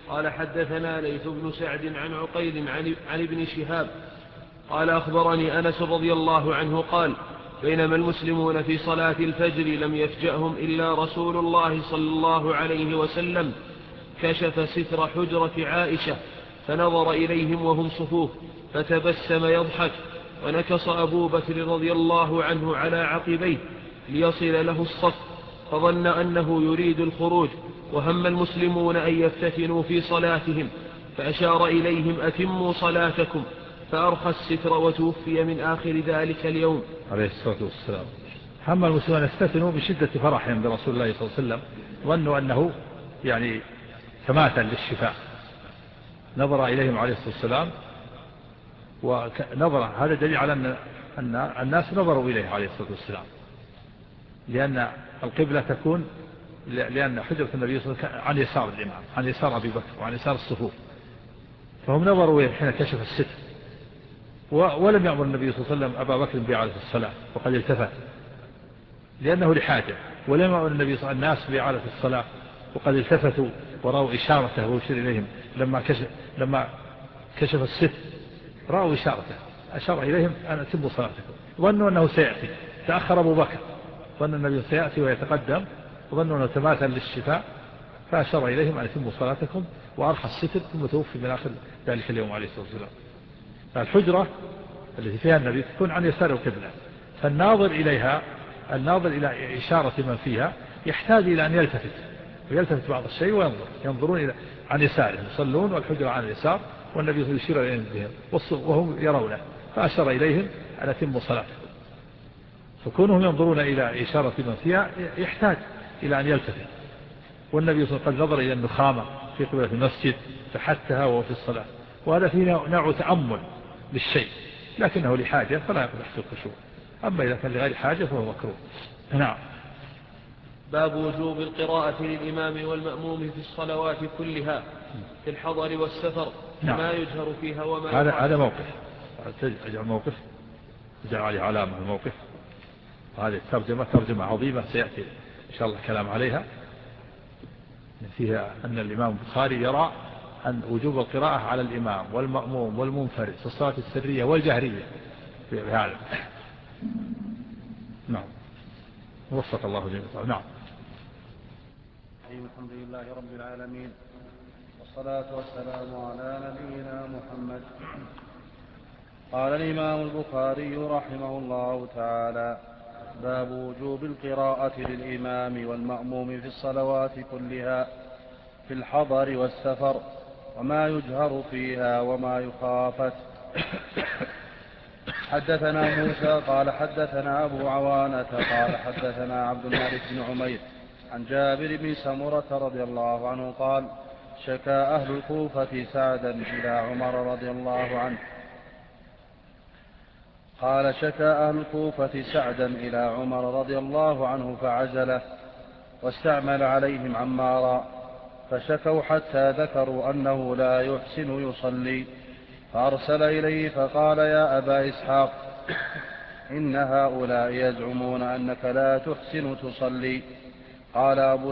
قال حدثنا ليث بن سعد عن عقيل عن ابن شهاب قال أخبرني أنس رضي الله عنه قال بينما المسلمون في صلاة الفجر لم يفجأهم إلا رسول الله صلى الله عليه وسلم كشف ستر حجرة عائشة فنظر إليهم وهم صفوف فتبسم يضحك ونكص أبو بكر رضي الله عنه على عقبيه ليصل له الصف فظن أنه يريد الخروج وهم المسلمون أن يفتتنوا في صلاتهم فأشار إليهم أتموا صلاتكم فأرخى الستر وتوفي من آخر ذلك اليوم عليه الصلاة والسلام. هم المسلمون يفتتنوا بشدة فرحهم برسول الله صلى الله عليه وسلم ظنوا أنه يعني تماثل للشفاء. نظر إليهم عليه الصلاة والسلام ونظر هذا دليل على أن الناس نظروا إليه عليه الصلاة والسلام لأن القبلة تكون لأن حجرة النبي صلى الله عليه وسلم عن يسار الإمام عن يسار أبي بكر وعن يسار الصفوف فهم نظروا إليه حين كشف الستر ولم يأمر النبي صلى الله عليه وسلم أبا بكر بإعادة الصلاة وقد التفت لأنه لحاجة ولم يأمر النبي صلى الله عليه وسلم الناس بإعادة الصلاة وقد التفتوا ورأوا إشارته ويشير إليهم لما كشف الستر رأوا إشارته أشار إليهم أن أتموا صلاتكم ظنوا أنه سيأتي تأخر أبو بكر ظن النبي سيأتي ويتقدم وظنوا أنه تماثل للشفاء فأشار إليهم أن أتموا صلاتكم وأرخى الستر ثم توفي من آخر ذلك اليوم عليه الصلاة والسلام. فالحجرة التي فيها النبي تكون عن يسار القبلة فالناظر إليها الناظر إلى إشارة من فيها يحتاج إلى أن يلتفت بعض الشيء ينظرون إلى عن يسارهم يصلون والحجرة عن اليسار والنبي يشير إليهم بهم وهم يرونه فأشار إليهم أن أتموا صلاتكم فكونهم ينظرون إلى إشارة من فيها يحتاج إلى أن يلتفت والنبي صلى الله عليه وسلم قد نظر إلى النخامة في قبلة المسجد فحتها وهو في الصلاة وهذا فيه نوع تأمل للشيء لكنه لحاجة فلا يقدح في الخشوع أما إذا كان لغير حاجة فهو مكروه. نعم. باب وجوب القراءة للإمام والمأموم في الصلوات كلها في الحضر والسفر ما يجهر فيها وما هذا موقف أجعل موقف أجعل عليه علامة الموقف وهذه ترجمة عظيمة سيأتي إن شاء الله كلام عليها فيها أن الإمام البخاري يرى أن وجوب القراءة على الإمام والمأموم والمنفرد في الصلاة السرية والجهرية في هذا. نعم. وفق الله جميعا. نعم. الحمد لله رب العالمين والصلاة والسلام على نبينا محمد. قال الإمام البخاري رحمه الله تعالى باب وجوب القراءة للإمام والمأموم في الصلوات كلها في الحضر والسفر وما يجهر فيها وما يخافت. حدثنا موسى قال حدثنا أبو عوانة قال حدثنا عبد الملك بن عمير عن جابر بن سمرة رضي الله عنه قال شكى أهل الكوفة سعدا إلى عمر رضي الله عنه قال شكى أهل الكوفة سعدا إلى عمر رضي الله عنه فعزله واستعمل عليهم عمارا فشكوا حتى ذكروا أنه لا يحسن يصلي فأرسل إليه فقال يا أبا إسحاق إن هؤلاء يزعمون أنك لا تحسن تصلي. قال أبو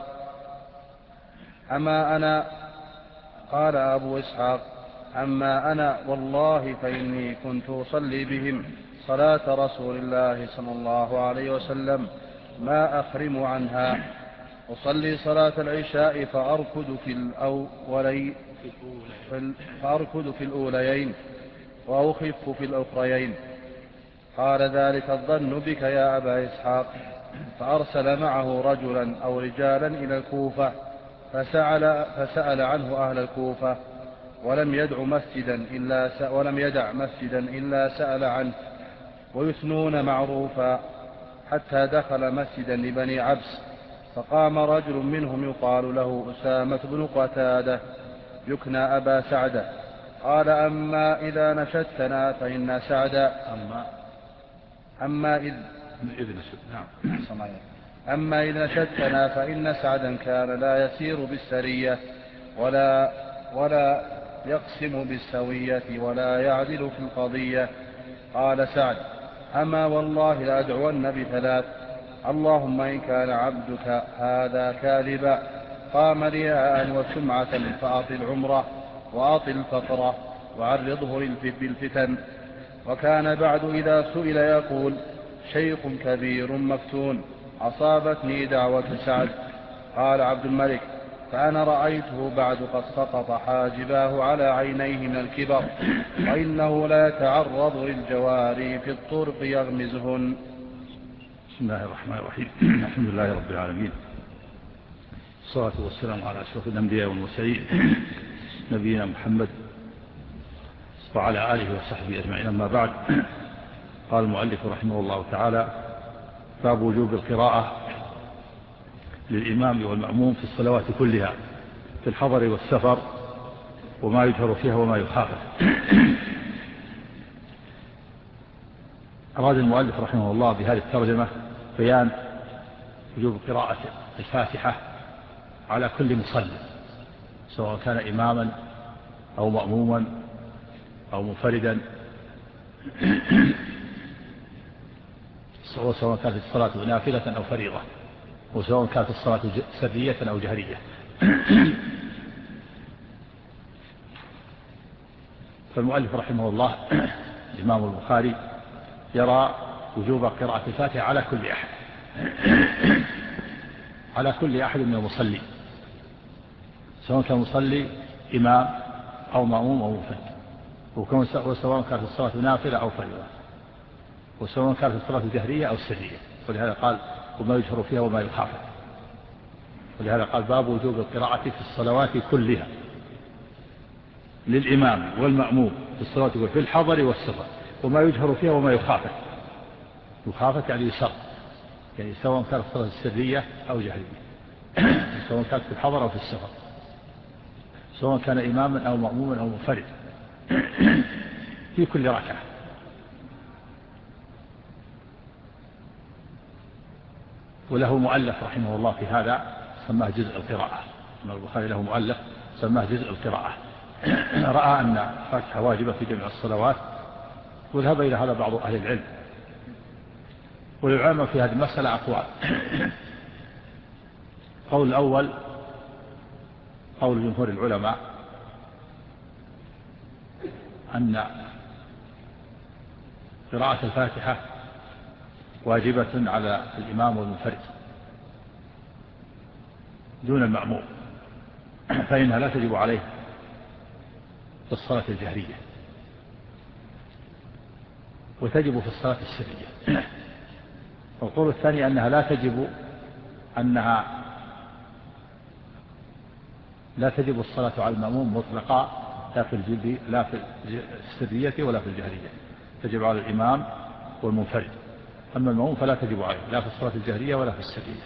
إسحاق أما أنا والله فإني كنت أصلي بهم صلاة رسول الله صلى الله عليه وسلم ما أخرم عنها أصلي صلاة العشاء فأركض في الأوليين وأخف في الأخريين. قال ذلك الظن بك يا أبا إسحاق. فأرسل معه رجلا أو رجالا إلى الكوفة فسأل عنه أهل الكوفة ولم يدع مسجدا إلا سأل عنه ويثنون معروفا حتى دخل مسجدا لبني عبس فقام رجل منهم يقال له أسامة بن قتادة يكنى أبا سعدة قال أما إذا نشدتنا فإن سعدا أما إذ نشدتنا فإن سعدا كان لا يسير بالسرية ولا يقسم بالسوية ولا يعدل في القضية. قال سعد أما والله لأدعون بثلاث اللهم إن كان عبدك هذا كاذبا قام رياء وسمعة فأطل عمره وأطل فقره وعرضه بالفتن. وكان بعد إذا سئل يقول: شيخ كبير مفتون أصابتني دعوة سعد. قال عبد الملك: فأنا رأيته بعد قد سقط حاجباه على عينيه من الكبر، وإنه لا يتعرض للجواري في الطرق يغمزهن. بسم الله الرحمن الرحيم. الحمد لله رب العالمين، الصلاة والسلام على أشرف الأنبياء والمرسلين نبينا محمد وعلى آله وصحبه أجمعين. أما بعد، قال المؤلف رحمه الله تعالى: باب وجوب القراءة للإمام والمأموم في الصلوات كلها في الحضر والسفر، وما يجهر فيها وما يخافت. أراد المؤلف رحمه الله بهذه الترجمة بيان وجوب قراءة الفاتحة على كل مصلي، سواء كان إماما أو مأموما أو منفردا، سواء كانت الصلاة نافلة أو فريضة، وسواء كانت الصلاة سرية أو جهرية. فالمؤلف رحمه الله الإمام البخاري يرى وجوب قراءة الفاتحة على كل أحد، على كل أحد من المصلين، سواء كان مصلي إمام أو مأموم أو منفرد، وسواء كانت الصلاة نافلة أو فريضة، وسواء كانت الصلاة جهرية أو سرية. ولهذا قال: وما يجهر فيها وما يخافت. ولهذا قال: باب وجوب القراءة في الصلوات كلها للإمام والمأموم في الصلوات كلها في الحضر والسفر، وما يجهر فيها وما يخافت. يخافت يعني يسر، يعني سواء كانت الصلاة السرية أو جهرية، سواء كانت في الحضر أو في السفر، سواء كان إماما أو مأموما أو منفرد، في كل ركعة. وله مؤلف رحمه الله في هذا سماه جزء القراءة. البخاري له مؤلف سماه جزء القراءة. رأى أن الفاتحة واجبة في جميع الصلوات، وذهب إلى هذا بعض أهل العلم. وللعلماء في هذه المسألة أقوال. قول الأول قول جمهور العلماء أن قراءة الفاتحة واجبة على الإمام والمنفرد دون المأموم، فإنها لا تجب عليه في الصلاة الجهرية، وتجب في الصلاة السرية. والقول الثاني أنها لا تجب الصلاة على المأموم مطلقا، لا في السرية ولا في الجهرية، تجب على الإمام والمنفرد. أما المأموم فلا تجب عليه لا في الصلاة الجهرية ولا في السرية.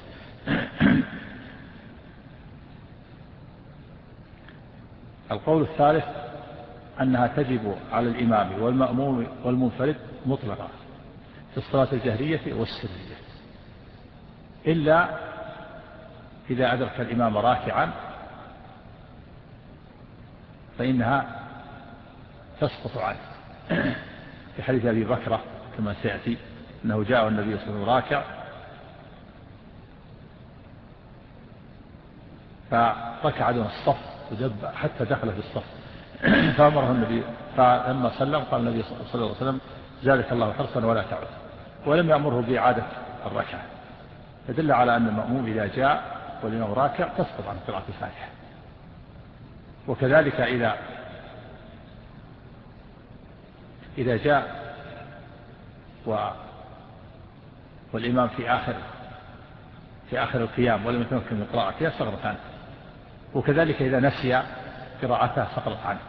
القول الثالث أنها تجب على الإمام والمأموم والمنفرد مطلقا في الصلاة الجهرية والسرية، إلا إذا أدرك الإمام راكعا فإنها تسقط عنه، في حديث أبي بكرة كما سيأتي أنه جاء النبي صلى الله عليه وسلم راكع فركع دون الصف ودب حتى دخل في الصف، فأمره النبي، فلما سلم قال النبي صلى الله عليه وسلم: زادك الله حرصا ولا تعد، ولم يأمره بإعادة الركعة. فدل على أن المأموم إذا جاء والإمام راكع تسقط عن قراءة الفاتحة. وكذلك إذا جاء والإمام في آخر القيام ولم يتمكن من قراءتها سقطت عنه. وكذلك إذا نسي قراءتها سقطت عنه.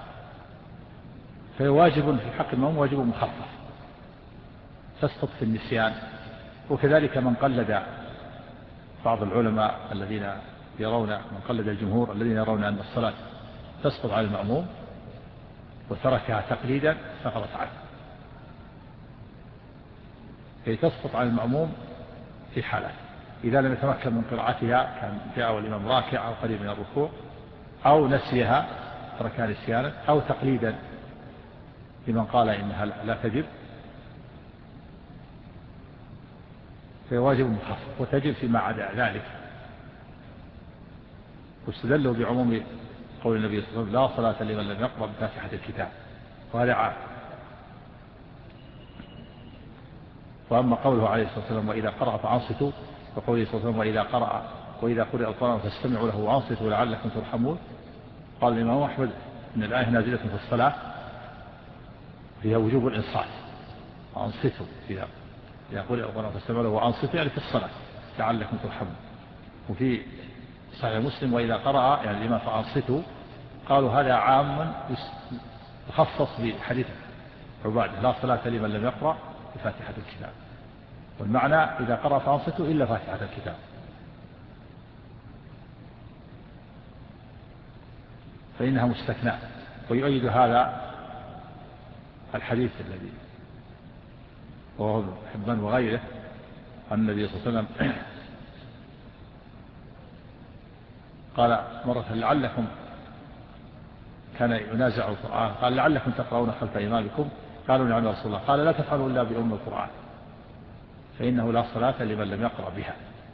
فواجب في حق المأموم واجب مخفف تسقط في النسيان. وكذلك من قلد بعض العلماء الذين يرون، من قلد الجمهور الذين يرون أن الصلاة تسقط على المأموم وتركها تقليدا سقطت عنه. كي تسقط على المأموم في حالات: إذا لم يتمكن من قراءتها، كان جاء والإمام راكع أو قريب من الركوع، أو نسيها تركها نسيانا، أو تقليدا لمن قال إنها لا تجب، فواجب مخفف. وتجب فيما عدا ذلك، واستدلوا بعموم قول النبي صلى الله عليه وسلم لا صلاة لمن لم يقرأ بفاتحة الكتاب، وهذا عام. وأما قوله عليه الصلاة والسلام وإذا قرأ فأنصتوا، وقوله صلى الله عليه وسلم وإذا قرأ القرآن فاستمعوا له وأنصتوا لعلكم ترحمون، قال الإمام أحمد إن الآية نازلة في الصلاة فيها وجوب الإنصات، وأنصتوا إذا قرأ القرآن فاستمعوا له وأنصتوا يعني في الصلاة لعلكم ترحمون. وفي صحيح مسلم وإذا قرأ يعني الإمام فأنصتوا، قالوا هذا عام يخصص بحديث عبادة لا صلاة لمن لم يقرأ بفاتحة الكتاب، والمعنى إذا قرأ فأنصتوا إلا فاتحة الكتاب. فإنها مستثناء. ويؤيد هذا الحديث الذي رواه ابن حبان وغيره عن النبي صلى الله عليه وسلم قال مرة لعلكم كان ينازع القرآن، قال لعلكم تقرؤون خلف إمامكم، قالوا نعم يا رسول الله، قال لا تفعلوا إلا بأم القرآن فإنه لا صلاة لمن لم يقرأ بها.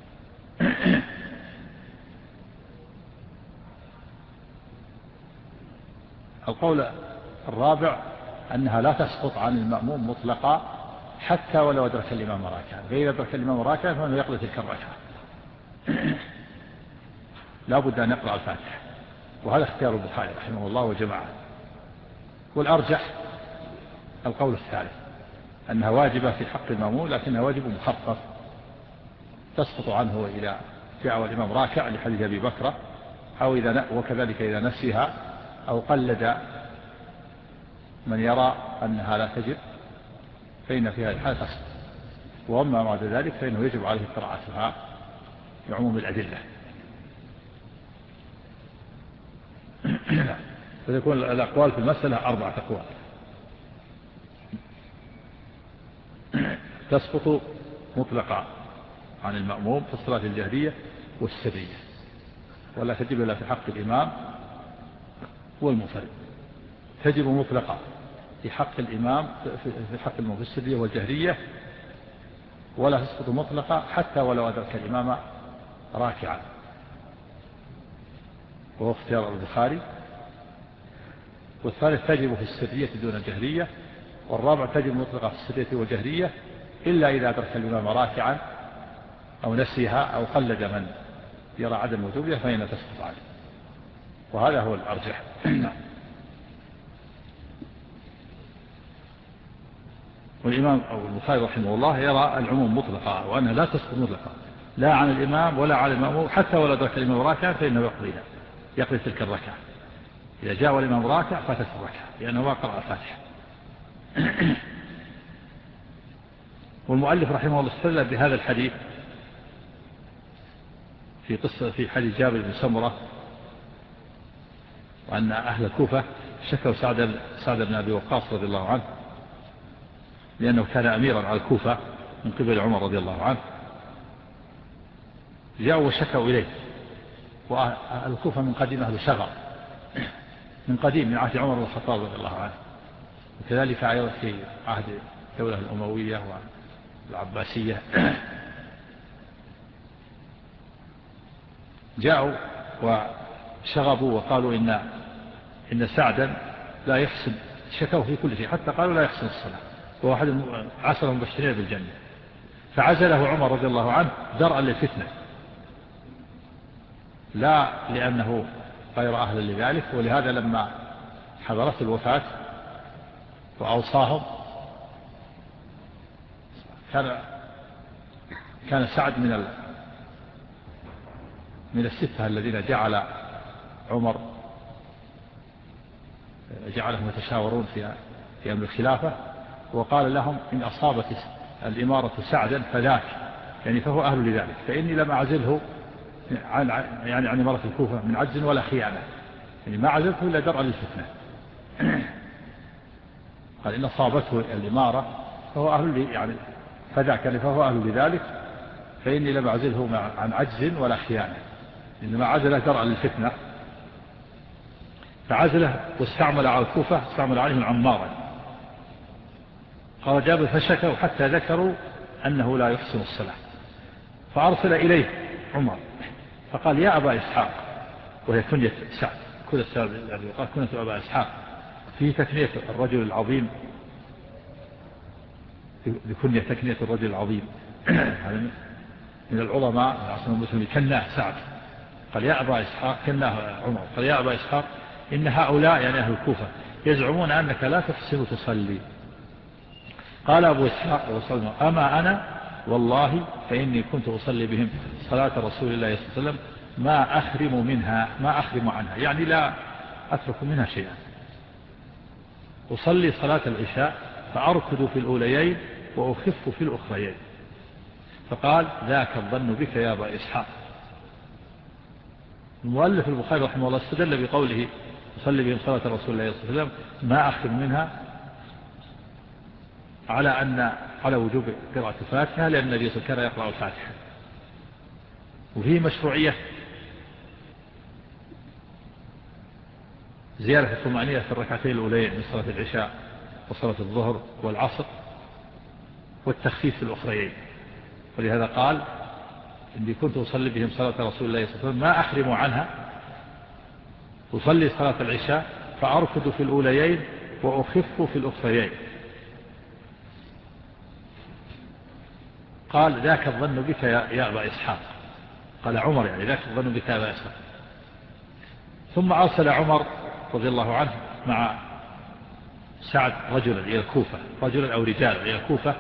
القول الرابع أنها لا تسقط عن المأموم مطلقا حتى ولو أدرك الإمام راكعا، فإذا أدرك الإمام راكعا فإنه يقضي تلك الركعة، لا بد أن يقرأ الفاتحة. وهذا اختيار البخاري رحمه الله وجماعة. والأرجح القول الثالث أنها واجبة في حق المأموم لكنها واجب مخفف تسقط عنه إذا جاء الإمام راكع لحديث أبي بكر، أو وكذلك إذا نسيها أو قلد من يرى أنها لا تجب فإن فيها الحال تسقط. وأما بعد ذلك فإنه يجب عليه قراءتها بعموم الأدلة. فتكون الأقوال في المسألة 4 أقوال. تسقط مطلقا عن المأموم في الصلاة الجهرية والسرية، ولا تجب إلا في حق الإمام والمنفرد. تجب مطلقا في حق الإمام في حق المأموم في السرية والجهرية، ولا تسقط مطلقا حتى ولو أدرك الإمام راكعا، وهو اختيار البخاري. والثالث تجب في السرية دون الجهرية. والرابع تجب مطلقا في السرية والجهرية إلا إذا أدرك الإمام راكعا أو نسيها أو قلد من يرى عدم وجوبها فإن تسقط عنه، وهذا هو الأرجح. والإمام أو البخاري رحمه الله يرى العموم مطلقا، وأنها لا تسقط مطلقا لا عن الإمام ولا على المأموم، حتى ولا أدرك الإمام راكعا فإنه يقضي تلك الركعة. إذا جاء الإمام راكع فاتت الركعة لأنه ما قرأ الفاتحة. والمؤلف رحمه الله استدل بهذا الحديث في حديث جابر بن سمرة، وأن أهل الكوفة شكوا سعد بن أبي وقاص رضي الله عنه لأنه كان أميرا على الكوفة من قبل عمر رضي الله عنه، جاءوا وشكوا إليه. وأهل الكوفة من قديم أهل شغر من قديم من عهد عمر والخطاب رضي الله عنه، وكذلك أيضا في عهد الدولة الأموية والعباسية. جاءوا وشغبوا وقالوا إن سعدا لا يحسن، شكوا في كل شيء حتى قالوا لا يحسن الصلاة، وهو أحد 10 مبشرين بالجنة. فعزله عمر رضي الله عنه درءا للفتنة، لا لأنه غير أهل لذلك. ولهذا لما حضرت الوفاة وأوصاهم كان سعد من 6 الذين عمر جعلهم يتشاورون في أمر الخلافة، وقال لهم إن أصابت الإمارة سعدا فذاك، يعني فهو أهل لذلك، فإني لم أعزله عن إمارة الكوفة من عجز ولا خيانة، يعني ما عزلته إلا درءا للفتنة. قال إن أصابته الإمارة فهو أهل يعني فذاك، يعني فهو أهل لذلك، فإني لم أعزله عن عجز ولا خيانة، إنما عزله درءا للفتنة. فعزله واستعمل على الكوفة، استعمل عليهم عمارا. قال جابر فشكوا حتى ذكروا أنه لا يحسن الصلاة، فأرسل إليه عمر فقال يا أبا إسحاق وهي كنية سعد. كل سعد الذي قال كنية أبا إسحاق، فيه تكنية الرجل العظيم بكنية تكنية الرجل العظيم. من العظماء من عصر المسلمين كناه سعد، قال يا أبا إسحاق، كناه عمر قال يا أبا إسحاق إن هؤلاء يعني أهل الكوفة يزعمون أنك لا تحسن تصلي. قال أبو إسحاق أما أنا والله فإني كنت أصلي بهم صلاة رسول الله صلى الله عليه وسلم ما أخرم عنها، يعني لا أترك منها شيئا. أصلي صلاة العشاء فأركض في الأوليين وأخف في الأخريين. فقال ذاك الظن بك يا أبا إسحاق. المؤلف البخاري رحمه الله استدل بقوله أصلي بهم صلاة رسول الله صلى الله عليه وسلم ما أخرم منها على وجوب قراءة الفاتحة، لأن النبي صلى الله عليه وسلم كان يقرأ الفاتحة. وفيه مشروعية زيادة الطمأنينة في الركعتين الأولين من صلاة العشاء وصلاة الظهر والعصر، والتخفيف في الأخريين. ولهذا قال إني كنت أصلي بهم صلاة رسول الله صلى الله عليه وسلم ما أحرم عنها، أصلي صلاة العشاء فأركض في الأوليين وأخف في الأخريين. قال ذاك الظن بك يا أبا إسحاق، قال عمر يعني ذاك الظن بك يا أبا إسحاق. ثم أرسل عمر رضي الله عنه مع سعد رجلا إلى الكوفة، رجلا أو رجال إلى الكوفة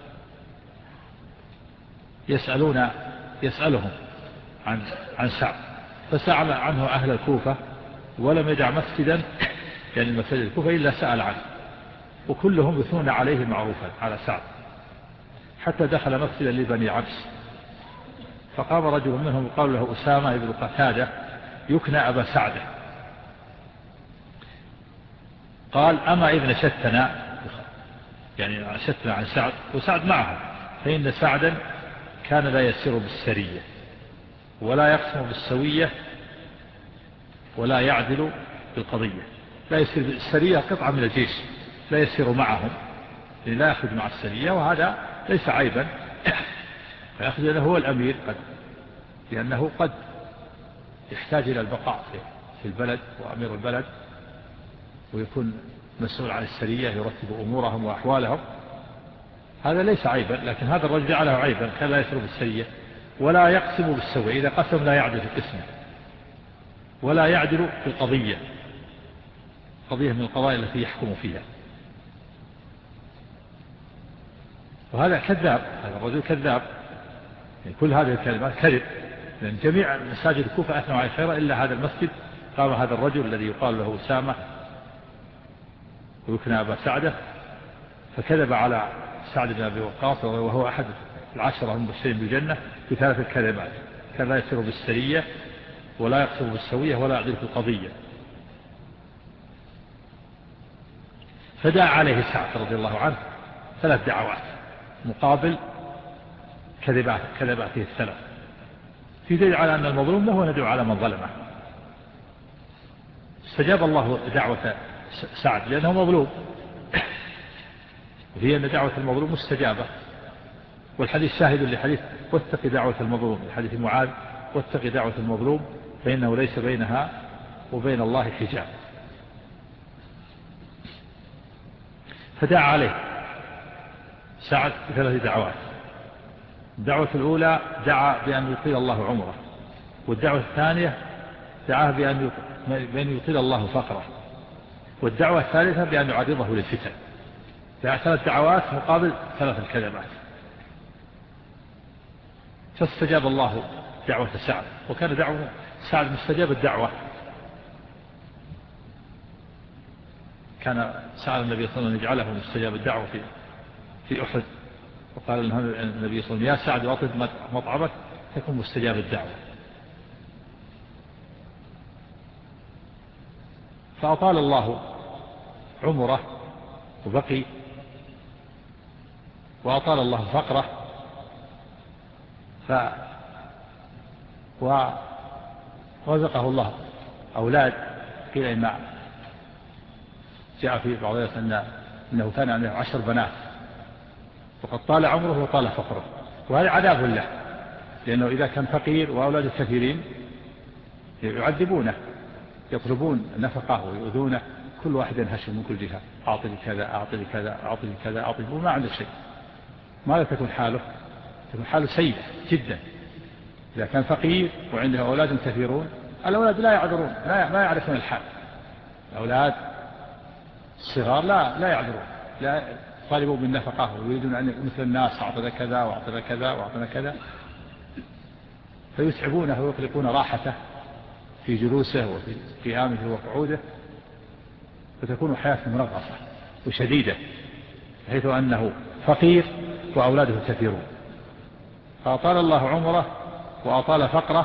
يسألهم عن سعد. فسأل عنه أهل الكوفة ولم يدع مسجدا يعني المساجد الكوفة إلا سأل عنه، وكلهم يثنون عليه معروفا على سعد، حتى دخل مسجدا لبني عبس. فقام رجل منهم يقال له أسامة بن قتادة يكنى أبا سعدة، قال أما إذ نشدتنا يعني نشدتنا عن سعد وسعد معه، فإن سعدا كان لا يسير بالسرية ولا يقسم بالسوية ولا يعدل بالقضية. لا يسير بالسرية قطعة من الجيش لا يسير معهم، لا يأخذ مع السرية، وهذا ليس عيبا، فيأخذ له هو الأمير لأنه قد يحتاج إلى البقاء في البلد وأمير البلد، ويكون مسؤول عن السرية يرتب أمورهم وأحوالهم، هذا ليس عيبا. لكن هذا الرجل جعله عيبا، كان لا يسير بالسرية ولا يقسم بالسوية، إذا قسم لا يعدل في قسمه ولا يعدل في القضية، قضية من القضايا التي يحكم فيها. وهذا كذاب، هذا الرجل كذاب، يعني كل هذه الكلمات كذب، لأن جميع مساجد الكوفة أثنوا على خيرا إلا هذا المسجد. قام هذا الرجل الذي يقال له أسامة ويكنى أبا سعدة فكذب على سعد بن أبي وقاص وهو أحد العشرة المبشرين بالجنة بثلاث الكلمات: كان لا يسير بالسرية ولا يقسم بالسوية ولا يعدل في القضية. فدعا عليه سعد رضي الله عنه 3 دعوات مقابل كذباته الثلاث، في دليل على أن المظلوم له ندعو على من ظلمه. استجاب الله دعوة سعد لأنه مظلوم، وهي أن دعوة المظلوم مستجابة. والحديث شاهد لحديث واتق دعوة المظلوم، الحديث معاذ واتق دعوة المظلوم فإنه ليس بينها وبين الله حجاب. فدعا عليه سعد ب3 دعوات. الدعوة الأولى دعا بأن يطيل الله عمره، والدعوة الثانية دعاه بأن يطيل الله فقره، والدعوة الثالثة بأن يعرضه للفتن. دعا 3 دعوات مقابل 3 الكلمات. فاستجاب الله دعوة سعد، وكان دعوة سعد مستجاب الدعوة. كان سأل النبي صلى الله عليه وسلم يجعله مستجاب الدعوة في أحد، وقال النبي صلى الله عليه وسلم يا سعد أطلب مطعمك تكون مستجاب الدعوة. فأطال الله عمره وبقي، وأطال الله فقره، ورزقه الله أولاد. قيل إن جاء في بعض الناس أنه كان عنده 10 بنات، وقد طال عمره وطال فقره، وهذا عذاب له، لأنه إذا كان فقير وأولاده كثيرين يعذبونه، يطلبون نفقه ويؤذونه، كل واحد ينهشم من كل جهة، أعطني كذا أعطني كذا أعطني كذا أعطني، وما عنده شيء. ماذا تكون حاله؟ تكون حاله سيئة جدا. إذا كان فقير وعنده أولاد كثيرون، الأولاد لا يعذرون، ما يعرفون الحال. الأولاد الصغار لا يعذرون، لا طالبوا بالنفقة ويريدون أن مثل الناس، أعطنا كذا وأعطنا كذا وأعطنا كذا، فيتعبونه ويقلقون راحته في جلوسه وفي قيامه وقعوده، فتكون حياته منغصة وشديدة، حيث أنه فقير وأولاده كثيرون. فأطال الله عمره وأطال فقره،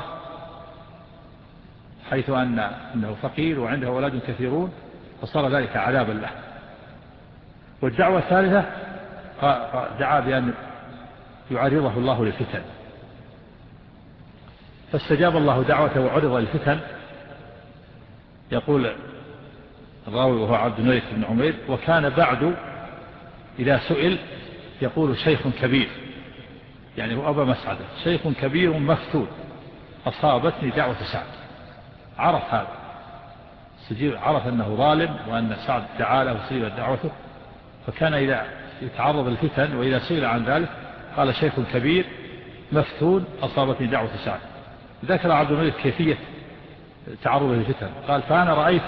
حيث أنه فقير وعنده أولاد كثيرون، فصار ذلك عذابا له. والدعوة الثالثة دعا بأن يعرضه الله للفتن، فاستجاب الله دعوته وعرض للفتن. يقول الراوي وهو عبد الملك بن عمير: وكان بعد إذا سئل يقول شيخ كبير، يعني هو أبا مسعدة، شيخ كبير مفتون أصابتني دعوة سعد. عرف هذا، عرف أنه ظالم وأن سعد تعالى وسئل دعوته، فكان إذا يتعرض الفتن وإذا سئل عن ذلك قال شيخ كبير مفتون أصابتني دعوة سعد. ذكر عبد الملك كيفية تعرض الفتن، قال: فأنا رأيت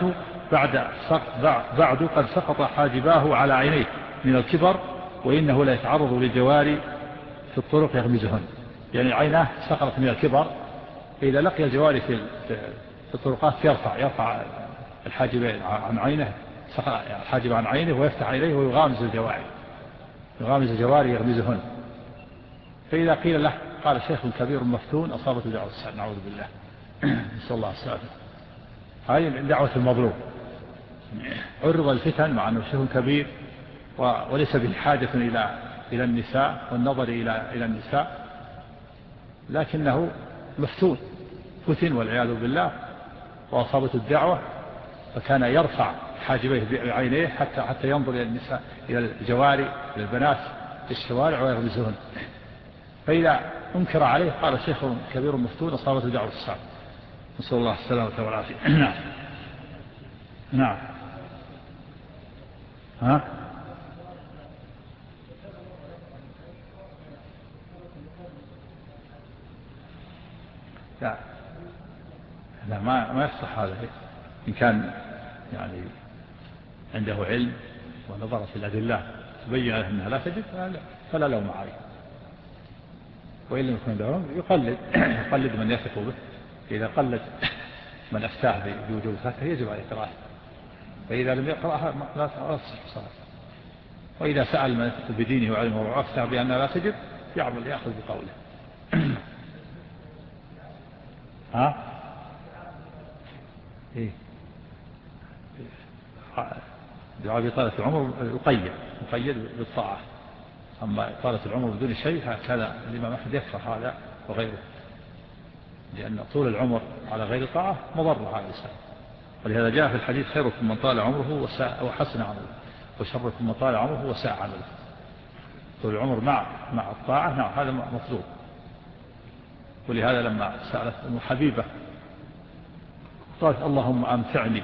بعد قد سقط حاجباه على عينيه من الكبر، وإنه لا يتعرض للجواري في الطرق يغمزهن. يعني عيناه سقطت من الكبر، إذا لقي الجواري في الطرقات يرفع الحاجب عن عينه، الحاجب عن عينه ويفتح عينيه ويغامز الجواري يغمزهن. فإذا قيل له قال: شيخ كبير مفتون أصابته دعوة السعد، نعوذ بالله، نسأل الله السلامة. هذه دعوة المظلوم. عرض الفتن مع أنه شيخ كبير وليس بحاجة إلى النساء والنظر إلى النساء، لكنه مفتون، فتن والعياذ بالله، وأصابته الدعوة، فكان يرفع حاجبيه بعينيه حتى ينظر إلى النساء، إلى الجواري، إلى البنات في الشوارع ويغمزهن. فإذا أنكر عليه قال: شيخ كبير مفتون أصابته دعوة السعد، نسأل الله السلامة والعافية. نعم. ها؟ لا ما يصح هذا. إن كان يعني عنده علم ونظر في الأدلة تبين له أنها لا تجد فلا لوم عليه. وإن لم يكن عنده علم يقلد من يثق به. إذا قلد من أفتاه بوجوب الفتح يجب عليه قراءته، فإذا لم يقرأها لا تصح صلاة. وإذا سأل من يثق بدينه وعلمه وأفتى بأنها لا تجب يأخذ بقوله. ها؟ إيه؟ دعاء بطالة العمر يقيد بالطاعة. أما طالة العمر بدون شيء هكذا الإمام أحمد يكره هذا وغيره، لأن طول العمر على غير طاعة مضر على الإنسان. ولهذا جاء في الحديث: خيركم من طال عمره وحسن عمله، وشركم من طال عمره وساء عمله. طول العمر مع الطاعة، نعم، هذا مطلوب. ولهذا لما سألت أم حبيبة قالت: اللهم أمتعني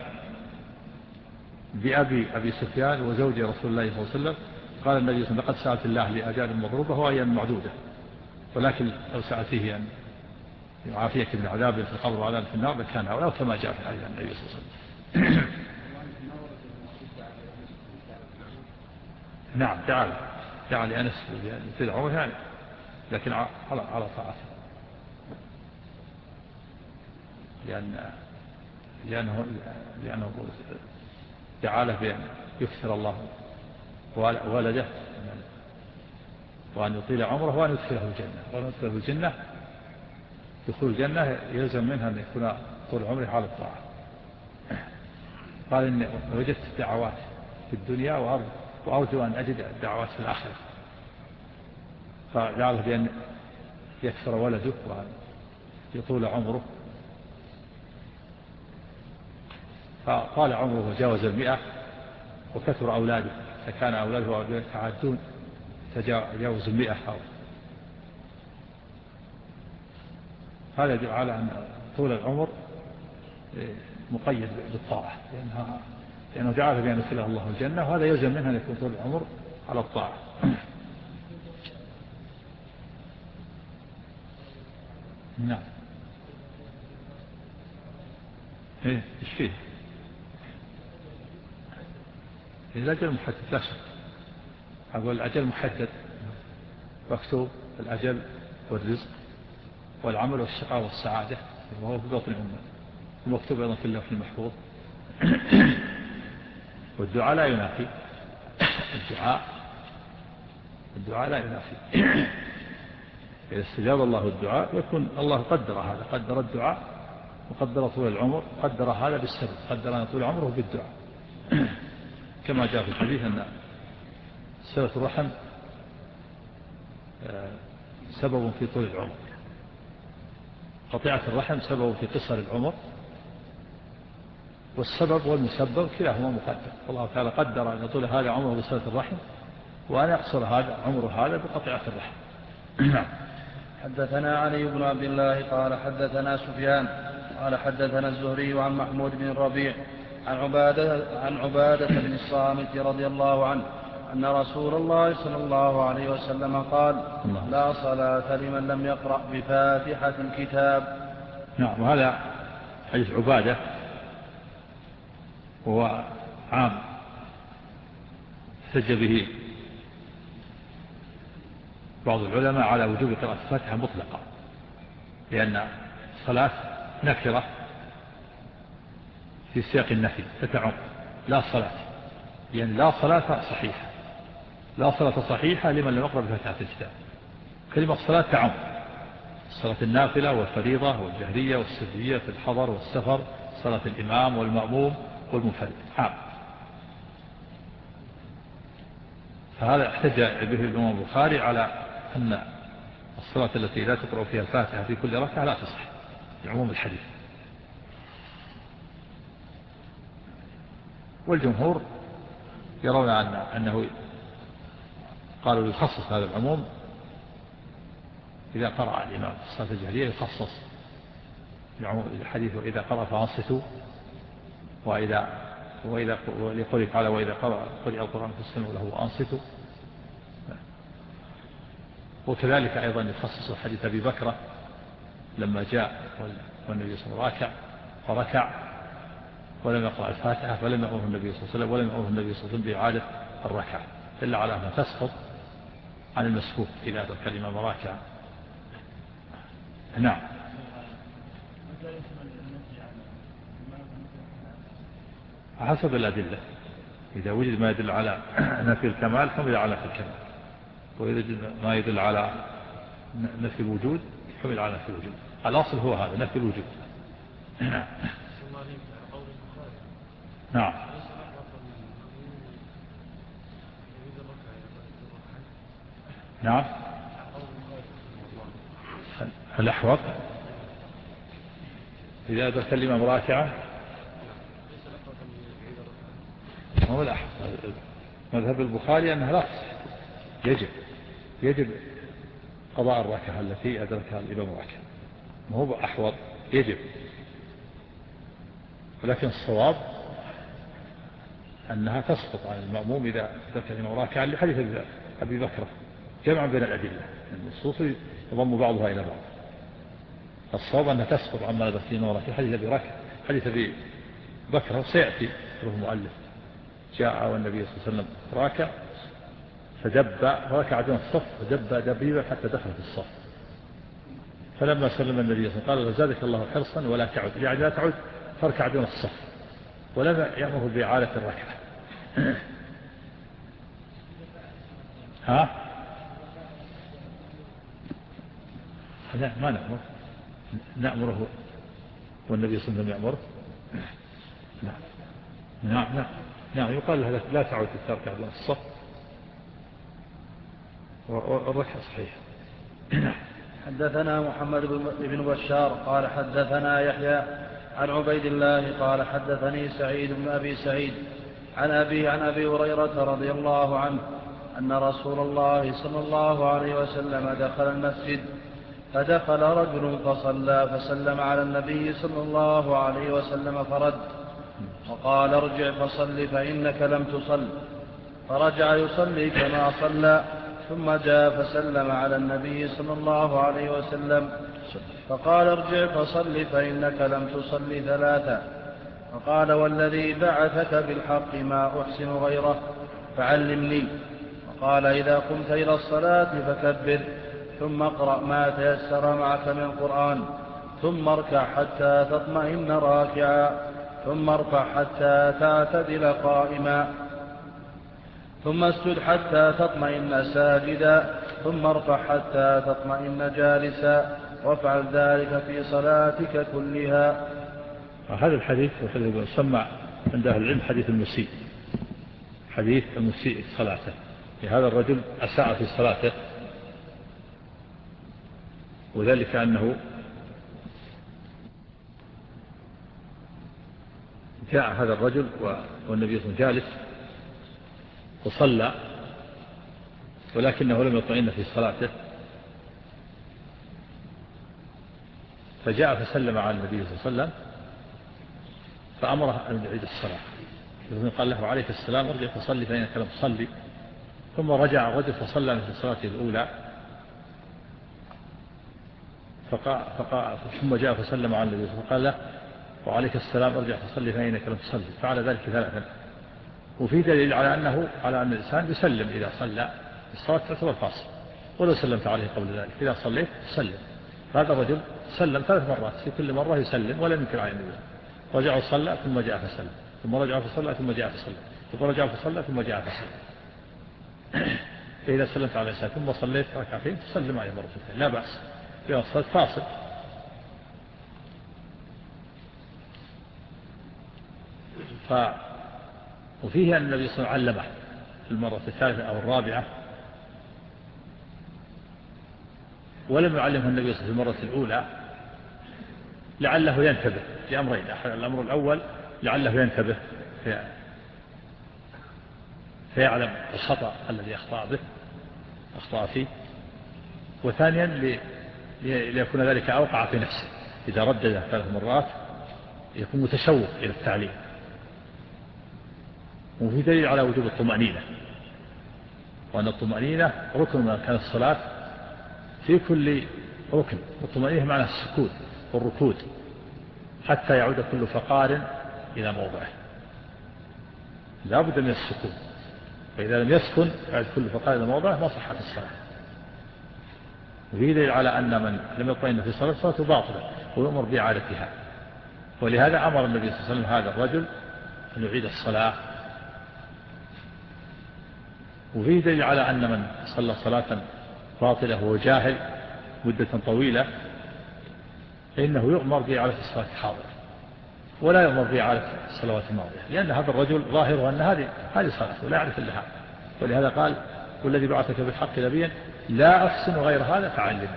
بأبي سفيان وزوجي رسول الله صلى الله عليه وسلم. قال النبي صلى الله عليه وسلم: لقد سألت الله لأجال مضروبة وأيام معدودة، ولكن لو سألته أن يعافيك من عذاب في القبر وعذاب في النار لكان هؤلاء كما جاء في الحديث عن النبي صلى الله عليه وسلم. نعم، دعا لأنس في العمر يعني، لكن على طاعته، لأنه دعا له بأن يكثر الله ولده وأن يطيل عمره وأن يدخله الجنة. دخول الجنة يلزم منها أن يكون طول عمره على الطاعة. قال: إني وجدت الدعوات في الدنيا وأرجو أن أجد الدعوات في الآخرة. فدعا بأن يكثر ولده وأن يطول عمره، فطال عمره وجاوز 100 وكثر أولاده، فكان أولاده يتعدون تجاوز 100. هذا يدل على أن طول العمر مقيد بالطاعة لأنه جعل بأن يدخله الله الجنة، وهذا يلزم منها أن يكون طول العمر على الطاعة. نعم. إيش فيه؟ الأجل محدد لا شك. أقول الأجل محدد مكتوب، الأجل والرزق والعمل والشقاء والسعادة وهو في بطن أمه، المكتوب أيضا في اللوح المحفوظ. والدعاء لا ينافي، الدعاء لا ينافي. إذا استجاب الله الدعاء يكون الله قدر هذا، قدر الدعاء وقدر طول العمر، قدر هذا بالسبب، قدر أن طول عمره بالدعاء. كما جاء في الحديث أن صلة الرحم سبب في طول العمر، قطيعة الرحم سبب في قصر العمر، والسبب والمسبب كلاهما مقدر. الله تعالى قدر أن يطول هذا عمره بصلة الرحم، وأن يقصر هذا عمره هذا بقطيعة الرحم. حدثنا علي بن عبد الله قال حدثنا سفيان قال حدثنا الزهري عن محمود بن الربيع عن عبادة بن الصامت رضي الله عنه أن رسول الله صلى الله عليه وسلم قال: لا صلاة لمن لم يقرأ بفاتحة الكتاب. نعم. وهذا حديث عبادة هو عام احتج به بعض العلماء على وجوب قراءة الفاتحة مطلقة، لأن الصلاة نكرة في سياق النفي فتعم لا صلاة، لأن لا صلاة صحيحة، لا صلاة صحيحة لمن لم يقرأ بفاتحة الكتاب. كلمة صلاة تعم صلاة النافلة والفريضة والجهرية والسرية في الحضر والسفر، صلاة الإمام والمأموم والمنفرد عام. فهذا احتج به الإمام البخاري على أن الصلاة التي لا تقرأ فيها الفاتحة في كل ركعة لا تصح لعموم الحديث. والجمهور يرون أنه قالوا يخصص هذا العموم إذا قرأ الإمام الصلاة الجهرية، يخصص الحديث وإذا قرأ فأنصتوا، وإذا لقوله تعالى وإذا قرأ القرآن فاستمعوا له وأنصتوا. وكذلك أيضا يخصص حديث أبي بكر لما جاء والنبي صلى الله عليه وسلم فركع ولم يقرأ الفاتحة، فلم يأمره النبي صلى الله عليه وسلم ولم يأمره النبي صلى الله عليه وسلم بإعادة الركعة إلا على أنها تسقط عن المسكوت إذا أدرك الإمام راكعا. نعم. حسب الأدلة، إذا وجد ما يدل على نفي الكمال حمل على نفي الكمال، وإذا ما يدل على نفي الوجود حمل على نفي الوجود. الأصل هو هذا نفي الوجود. نعم. نعم. الأحوط إذا أدرك الإمام راكعا هو الأحوط. مذهب البخاري أنها لا تصح، يجب قضاء الركعة التي أدركها الإمام راكعا، ما هو أحوط يجب. ولكن الصواب أنها تسقط عن المأموم إذا أدرك الإمام راكعا لحديث أبي بكر جمعا بين الأدلة، النصوص يضم بعضها إلى بعض. الصواب أنها تسقط عما أدرك الإمام راكعا حديث أبي بكر سيأتي له المؤلف جاء والنبي صلى الله عليه وسلم راكع فركع دون الصف فدب دبيبا حتى دخل في الصف، فلما سلم النبي صلى الله عليه وسلم قال زادك الله حرصا ولا تعد، يعني لا تعد فاركع دون الصف، ولم يأمره بإعادة الركعة. ها؟ لا ما نأمره والنبي صلى الله عليه وسلم يأمره. نعم يقال له لا تعد تركع دون الصف والركعة صحيحة. حدثنا محمد بن بشار قال حدثنا يحيى عن عبيد الله قال حدثني سعيد بن أبي سعيد عن أبي هريرة رضي الله عنه أن رسول الله صلى الله عليه وسلم دخل المسجد فدخل رجل فصلى فسلم على النبي صلى الله عليه وسلم فرد وقال ارجع فصل فإنك لم تصل، فرجع يصلي كما صلى ثم جاء فسلم على النبي صلى الله عليه وسلم فقال ارجع فصل فإنك لم تصل ثلاثا، فقال والذي بعثك بالحق ما أحسن غيره فعلمني. وقال إذا قمت إلى الصلاة فكبر ثم اقرأ ما تيسر معك من القرآن ثم اركع حتى تطمئن راكعا ثم ارفع حتى تعتدل قائما ثم اسجد حتى تطمئن ساجدا ثم ارفع حتى تطمئن جالسا وافعل ذلك في صلاتك كلها. هذا الحديث يسمى عند أهل العلم حديث المسيء، حديث المسيء في صلاته. هذا الرجل أساء في صلاته، وذلك أنه جاء هذا الرجل والنبي صلى الله عليه وسلم جالس وصلى ولكنه لم يطمئن في صلاته، فجاء فسلم على النبي صلى الله عليه وسلم فأمره أن يعيد الصلاة. قال له عليك السلام ارجع فصلي فإنك لم تصلي. ثم رجع الرجل فصلى في صلاته الأولى ثم جاء فسلم على النبي فقال له وعليك السلام ارجع فصلي فإنك لم تصلي. فعل ذلك ثلاثا. وفي دليل على أن الإنسان يسلم إذا صلى الصلاة تعتبر فاصل، ولو سلمت عليه قبل ذلك إذا صليت سلم. هذا الرجل سلم 3 مرات، في كل مرة يسلم ولم ينكر على النبي. رجع وصلى ثم جاء فسلم ثم رجع فصلى ثم جاء فسلم ثم رجع فصلى ثم جاء فسلم. فإذا سلمت على الإنسان ثم صليت ركعتين تسلم عليه مرة ثانية لا بأس، في الصلاة فاصل. وفيه أن النبي صلى الله عليه وسلم علمه في المرة الثالثة أو الرابعة، ولم يعلمه النبي صلى الله عليه وسلم في المرة الأولى لعله ينتبه لأمرين. الأمر الأول لعله ينتبه فيعلم الخطأ الذي أخطأ فيه، وثانيا ليكون ذلك أوقع في نفسه. إذا ردد 3 مرات يكون متشوق إلى التعليم. وفي دليل على وجوب الطمأنينة، وأن الطمأنينة ركن من أركان الصلاة في كل ركن. والطمأنينة معنى السكون والركود حتى يعود كل فقار إلى موضعه، لا بد من السكون. فإذا لم يسكن يعود كل فقار إلى موضعه ما صحت الصلاة. وفي دليل على أن من لم يطمئن في صلاته باطلة ويؤمر بإعادتها. ولهذا أمر النبي صلى الله عليه وسلم هذا الرجل أن يعيد الصلاة. وفيه دليل على أن من صلى صلاة باطلة وهو جاهل مدة طويلة فإنه يؤمر بإعادة الصلاة الحاضرة ولا يؤمر بإعادة الصلوات الماضية، لأن هذا الرجل ظاهره أن هذه صلاته ولا يعرف إلا هذا. ولهذا قال والذي بعثك بالحق نبيا لا أحسن غير هذا فعلمني.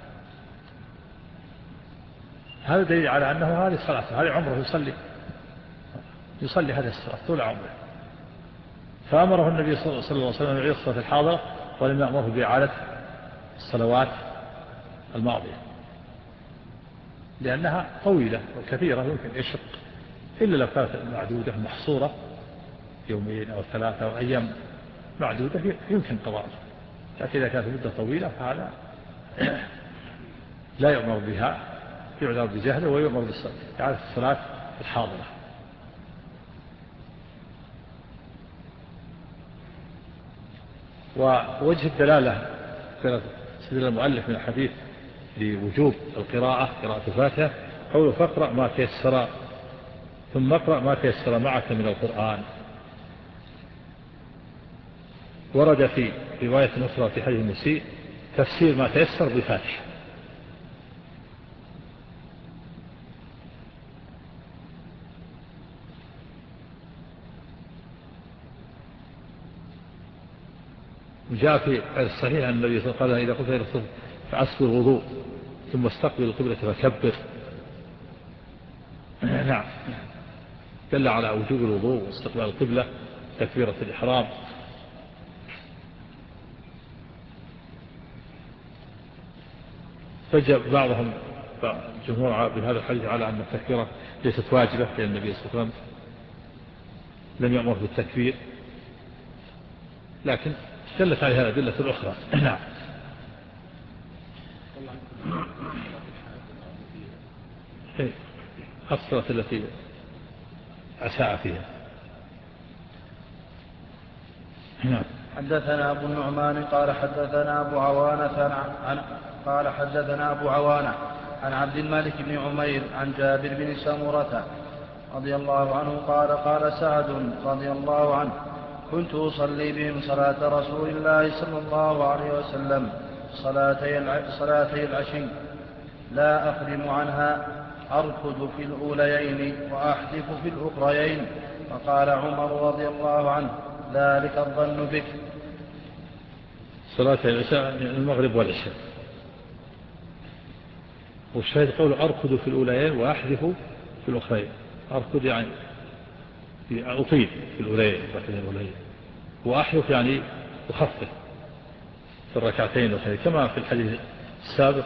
هذا دليل على أنه هذه صلاته، هذه عمره يصلي هذه الصلاة طول عمره. فأمره النبي صلى الله عليه وسلم أن يعيد الصلاة الحاضرة ولم يأمره بإعادة الصلوات الماضية، لأنها طويلة وكثيرة يمكن يشق، إلا لو كانت معدودة محصورة 2 أو 3 أو أيام معدودة يمكن قضاءها. لكن إذا كانت مدة طويلة فهذا لا يؤمر بها، يعذر بجهله ويؤمر بإعادة الصلاة الحاضرة. ووجه الدلالة سبيل المؤلف من الحديث لوجوب قراءة الفاتحة قوله فاقرأ ما تيسر ثم اقرأ ما تيسر معك من القرآن. ورد في رواية أخرى في حديث المسيء تفسير ما تيسر بالفاتحة. وجاء في الصحيح أن النبي صلى الله عليه وسلم قال إذا قلت إلى الصلاة فأسبغ الوضوء ثم استقبل القبلة فكبر. نعم، دل على وجوب الوضوء واستقبال القبلة تكبيرة الإحرام. فجاء بعضهم الجمهور بهذا الحديث على أن التكبيرة ليست واجبة لأن النبي صلى الله عليه وسلم لم يأمر بالتكبير، لكن دلت عليها الأدلة الأخرى. نعم. الصلاة التي أساء فيها. نعم. حدثنا أبو النعمان قال حدثنا أبو عوانة عن عبد الملك بن عمير عن جابر بن سمرة رضي الله عنه قال قال سعد رضي الله عنه كنت أصلي بهم صلاة رسول الله صلى الله عليه وسلم صلاتي العشي لا أخرم عنها أركض في الأوليين وأحدث في الأخريين. فقال عمر رضي الله عنه ذلك الظن بك. صلاة العشاء المغرب والعشاء، والشاهد قول أركض في الأوليين وأحدث في الأخرين. أركض يعني أطيل في الأوليين وأحدث يعني أخفف في الركعتين الأخرين، كما في الحديث السابق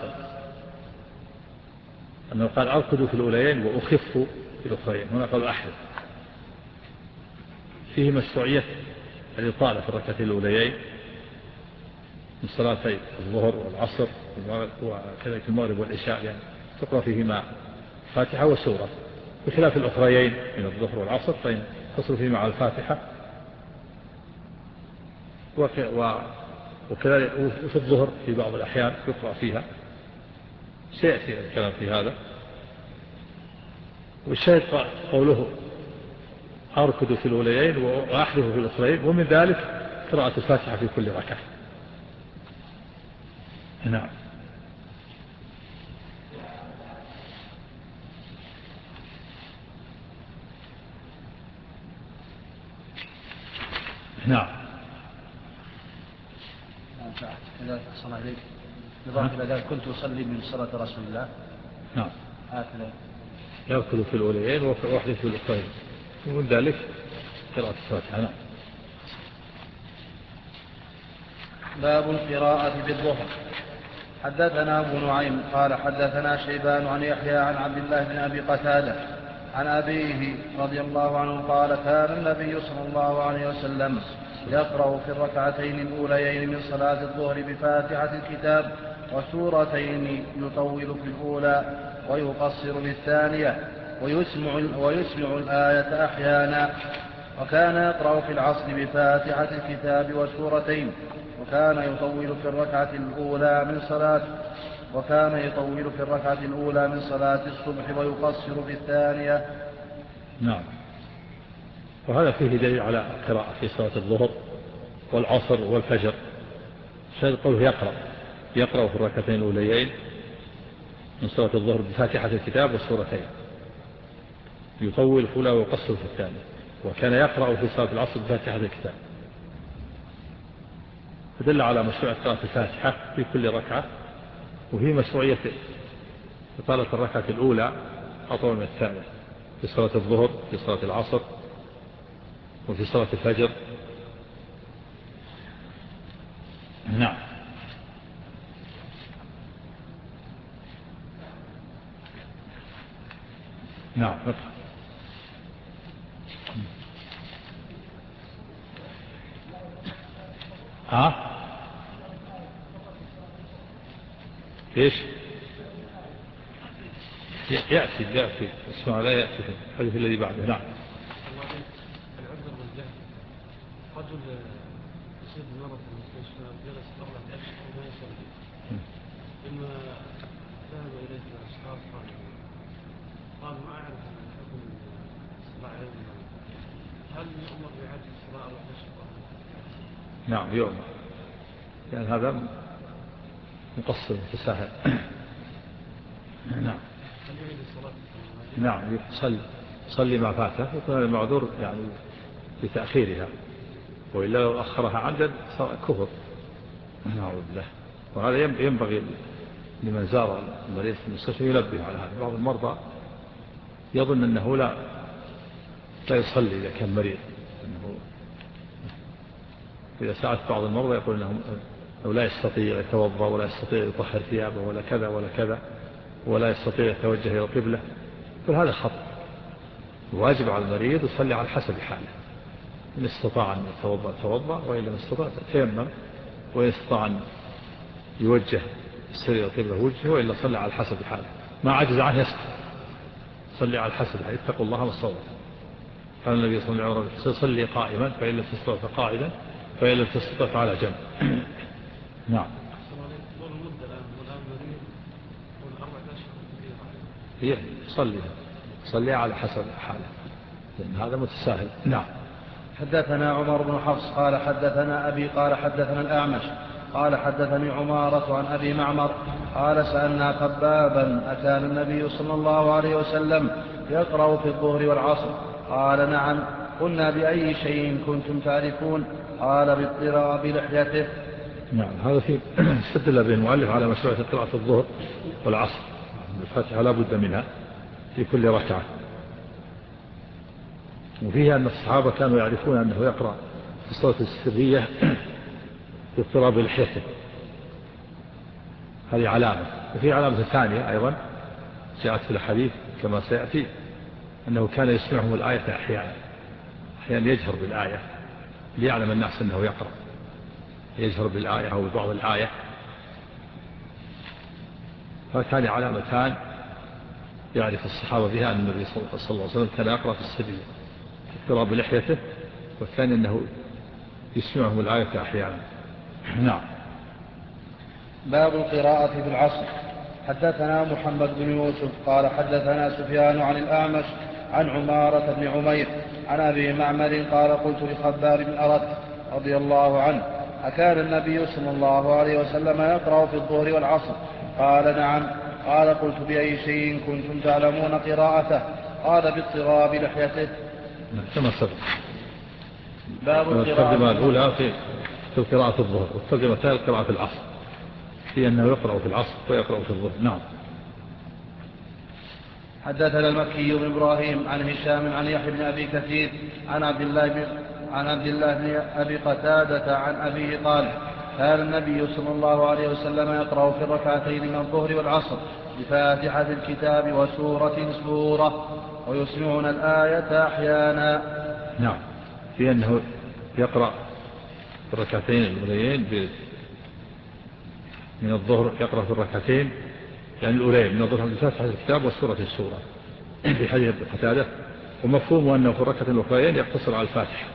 أنه قال أركض في الأوليين وأخف في الأخرين، هنا قال أحدث. فيه مشروعية الإطالة في الركعتين الأوليين من صلاتي الظهر والعصر وكذلك المغرب والعشاء، يعني تقرأ فيهما فاتحة وسورة، بخلاف الأخريين من الظهر والعصر فإن تصل فيهما على الفاتحة، وكذلك وفي الظهر في بعض الأحيان يقرأ فيها، سيأتي الكلام في هذا. والشاهد قوله أركض في الأوليين وأحدث في الأخرين، ومن ذلك قراءة الفاتحة في كل ركعة. نعم. نعم. صلى عليك نظام إلى ذلك كنت أصلي من صلاة رسول الله. نعم. هكذا يأكل في الأوليين وأحدث في الأخرين، ومن ذلك قراءة الفاتحة. نعم. باب القراءة بالظهر. حدثنا أبو نعيم قال حدثنا شيبان عن يحيى عن عبد الله بن أبي قتادة عن أبيه رضي الله عنه قال كان النبي صلى الله عليه وسلم يقرأ في الركعتين الأوليين من صلاة الظهر بفاتحة الكتاب وسورتين، يطول في الأولى ويقصر في الثانية ويسمع الآية أحيانا. وكان يقرأ في العصر بفاتحة الكتاب وسورتين، وكان يطول في الركعة الأولى من صلاة الصبح ويقصر في الثانية. نعم. وهذا فيه دليل على قراءة في صلاة الظهر والعصر والفجر. شاهد قوله يقرأ في الركعتين الأوليين من صلاة الظهر بفاتحة الكتاب والسورتين، يطول في الأولى ويقصر في الثانية. وكان يقرأ في صلاة العصر بفاتحة الكتاب، فدل على مشروعية قراءة الفاتحة في كل ركعة، وهي مشروعية إطالة الركعة الأولى أطول من الثانية في صلاة الظهر، في صلاة العصر، وفي صلاة الفجر. نعم. نعم. ايش يأتي اسمع لا يأتي في الحديث الذي بعده. نعم. العذر والجهل، رجل يصيب مرض في المستشفى جلس قبل أشهر وما يصلي، ثم ذهب إليه الأشخاص قال ما أعرف حكم الصلاة عليه، هل يؤمر بعدل الصلاة أو التشفى؟ نعم يؤمر، لأن هذا مقصر متساهل. نعم. نعم يصلي ما فاته، يكون المعذور يعني بتأخيرها، وإلا لو أخرها عمدا صار كفر. نعوذ بالله. وهذا ينبغي لمن زار المريض في المستشفى ينبه على هذا. بعض المرضى يظن أنه لا يصلي إذا كان مريض، إذا سألت بعض المرضى يقول أنهم أو لا يستطيع يتوضأ ولا يستطيع يطهر ثيابه ولا كذا ولا كذا ولا يستطيع يتوجه إلى القبلة، فهذا خطأ. واجب على المريض يصلي على حسب حاله، إن استطاع أن يتوضأ توضأ، وإن لم يستطاع تيمم، وإن استطاع أن يوجه السرير إلى القبلة وجهه، وإلا صلى على حسب حاله. ما عجز عنه يسكت، صلي على حسب حاله، اتقوا الله ما استطعتم. قال النبي صلى الله عليه وسلم صلي قائما فإن لم تستطع فقاعدا فإن لم تستطع فعلى جنب. نعم. هي صلي على حسب حاله، لأن هذا متساهل. نعم. حدثنا عمر بن حفص قال حدثنا أبي قال حدثنا الأعمش قال حدثني عمارة عن أبي معمر قال سألنا خبابا أكان النبي صلى الله عليه وسلم يقرأ في الظهر والعصر؟ قال نعم. قلنا بأي شيء كنتم تعرفون؟ قال باضطراب لحيته. نعم. هذا في استدل به المؤلف على مشروعية قراءة الظهر والعصر، الفاتحة لا بد منها في كل ركعة. وفيها أن الصحابة كانوا يعرفون أنه يقرأ في الصلاة السرية باضطراب لحيته، هذه علامة. وفي علامة ثانية أيضا جاءت في الحديث كما سيأتي، أنه كان يسمعهم الآية أحيانا يجهر بالآية ليعلم الناس أنه يقرأ، يجهر بالآية أو ببعض الآية. فكان علامتان يعرف الصحابة بها أن النبي صلى الله عليه وسلم كان يقرأ في السرية اضطراب بلحيته، والثاني أنه يسمعهم الآية أحيانا. نعم. باب القراءة في العصر. حدثنا محمد بن يوسف قال حدثنا سفيان عن الأعمش عن عمارة بن عمير عن أبي معمر قال قلت لخباب بن أرد رضي الله عنه أكان النبي صلى الله عليه وسلم يقرأ في الظهر والعصر؟ قال نعم. قال قلت بأي شيء كنتم تعلمون قراءته؟ قال باضطراب لحيته. كما سبق. باب الترجمة الأولى في قراءة الظهر، والترجمة الثانية قراءة العصر، في أنه يقرأ في العصر ويقرأ في الظهر. نعم. حدثنا المكي بن إبراهيم عن هشام عن يحيى بن أبي كثير عن عبد الله بن أبي قتادة عن أبيه قال كان النبي صلى الله عليه وسلم يقرأ في الركعتين من الظهر والعصر بفاتحة الكتاب وسورة ويسمعنا الآية أحيانا. نعم. في أنه يقرأ في الركعتين الأوليين من الظهر، يقرأ في الركعتين يعني الأولين من الظهر بفاتحة الكتاب وسورة في حديث ابن قتادة، ومفهوم أنه في الركعة الأخرين يقتصر على الفاتحة.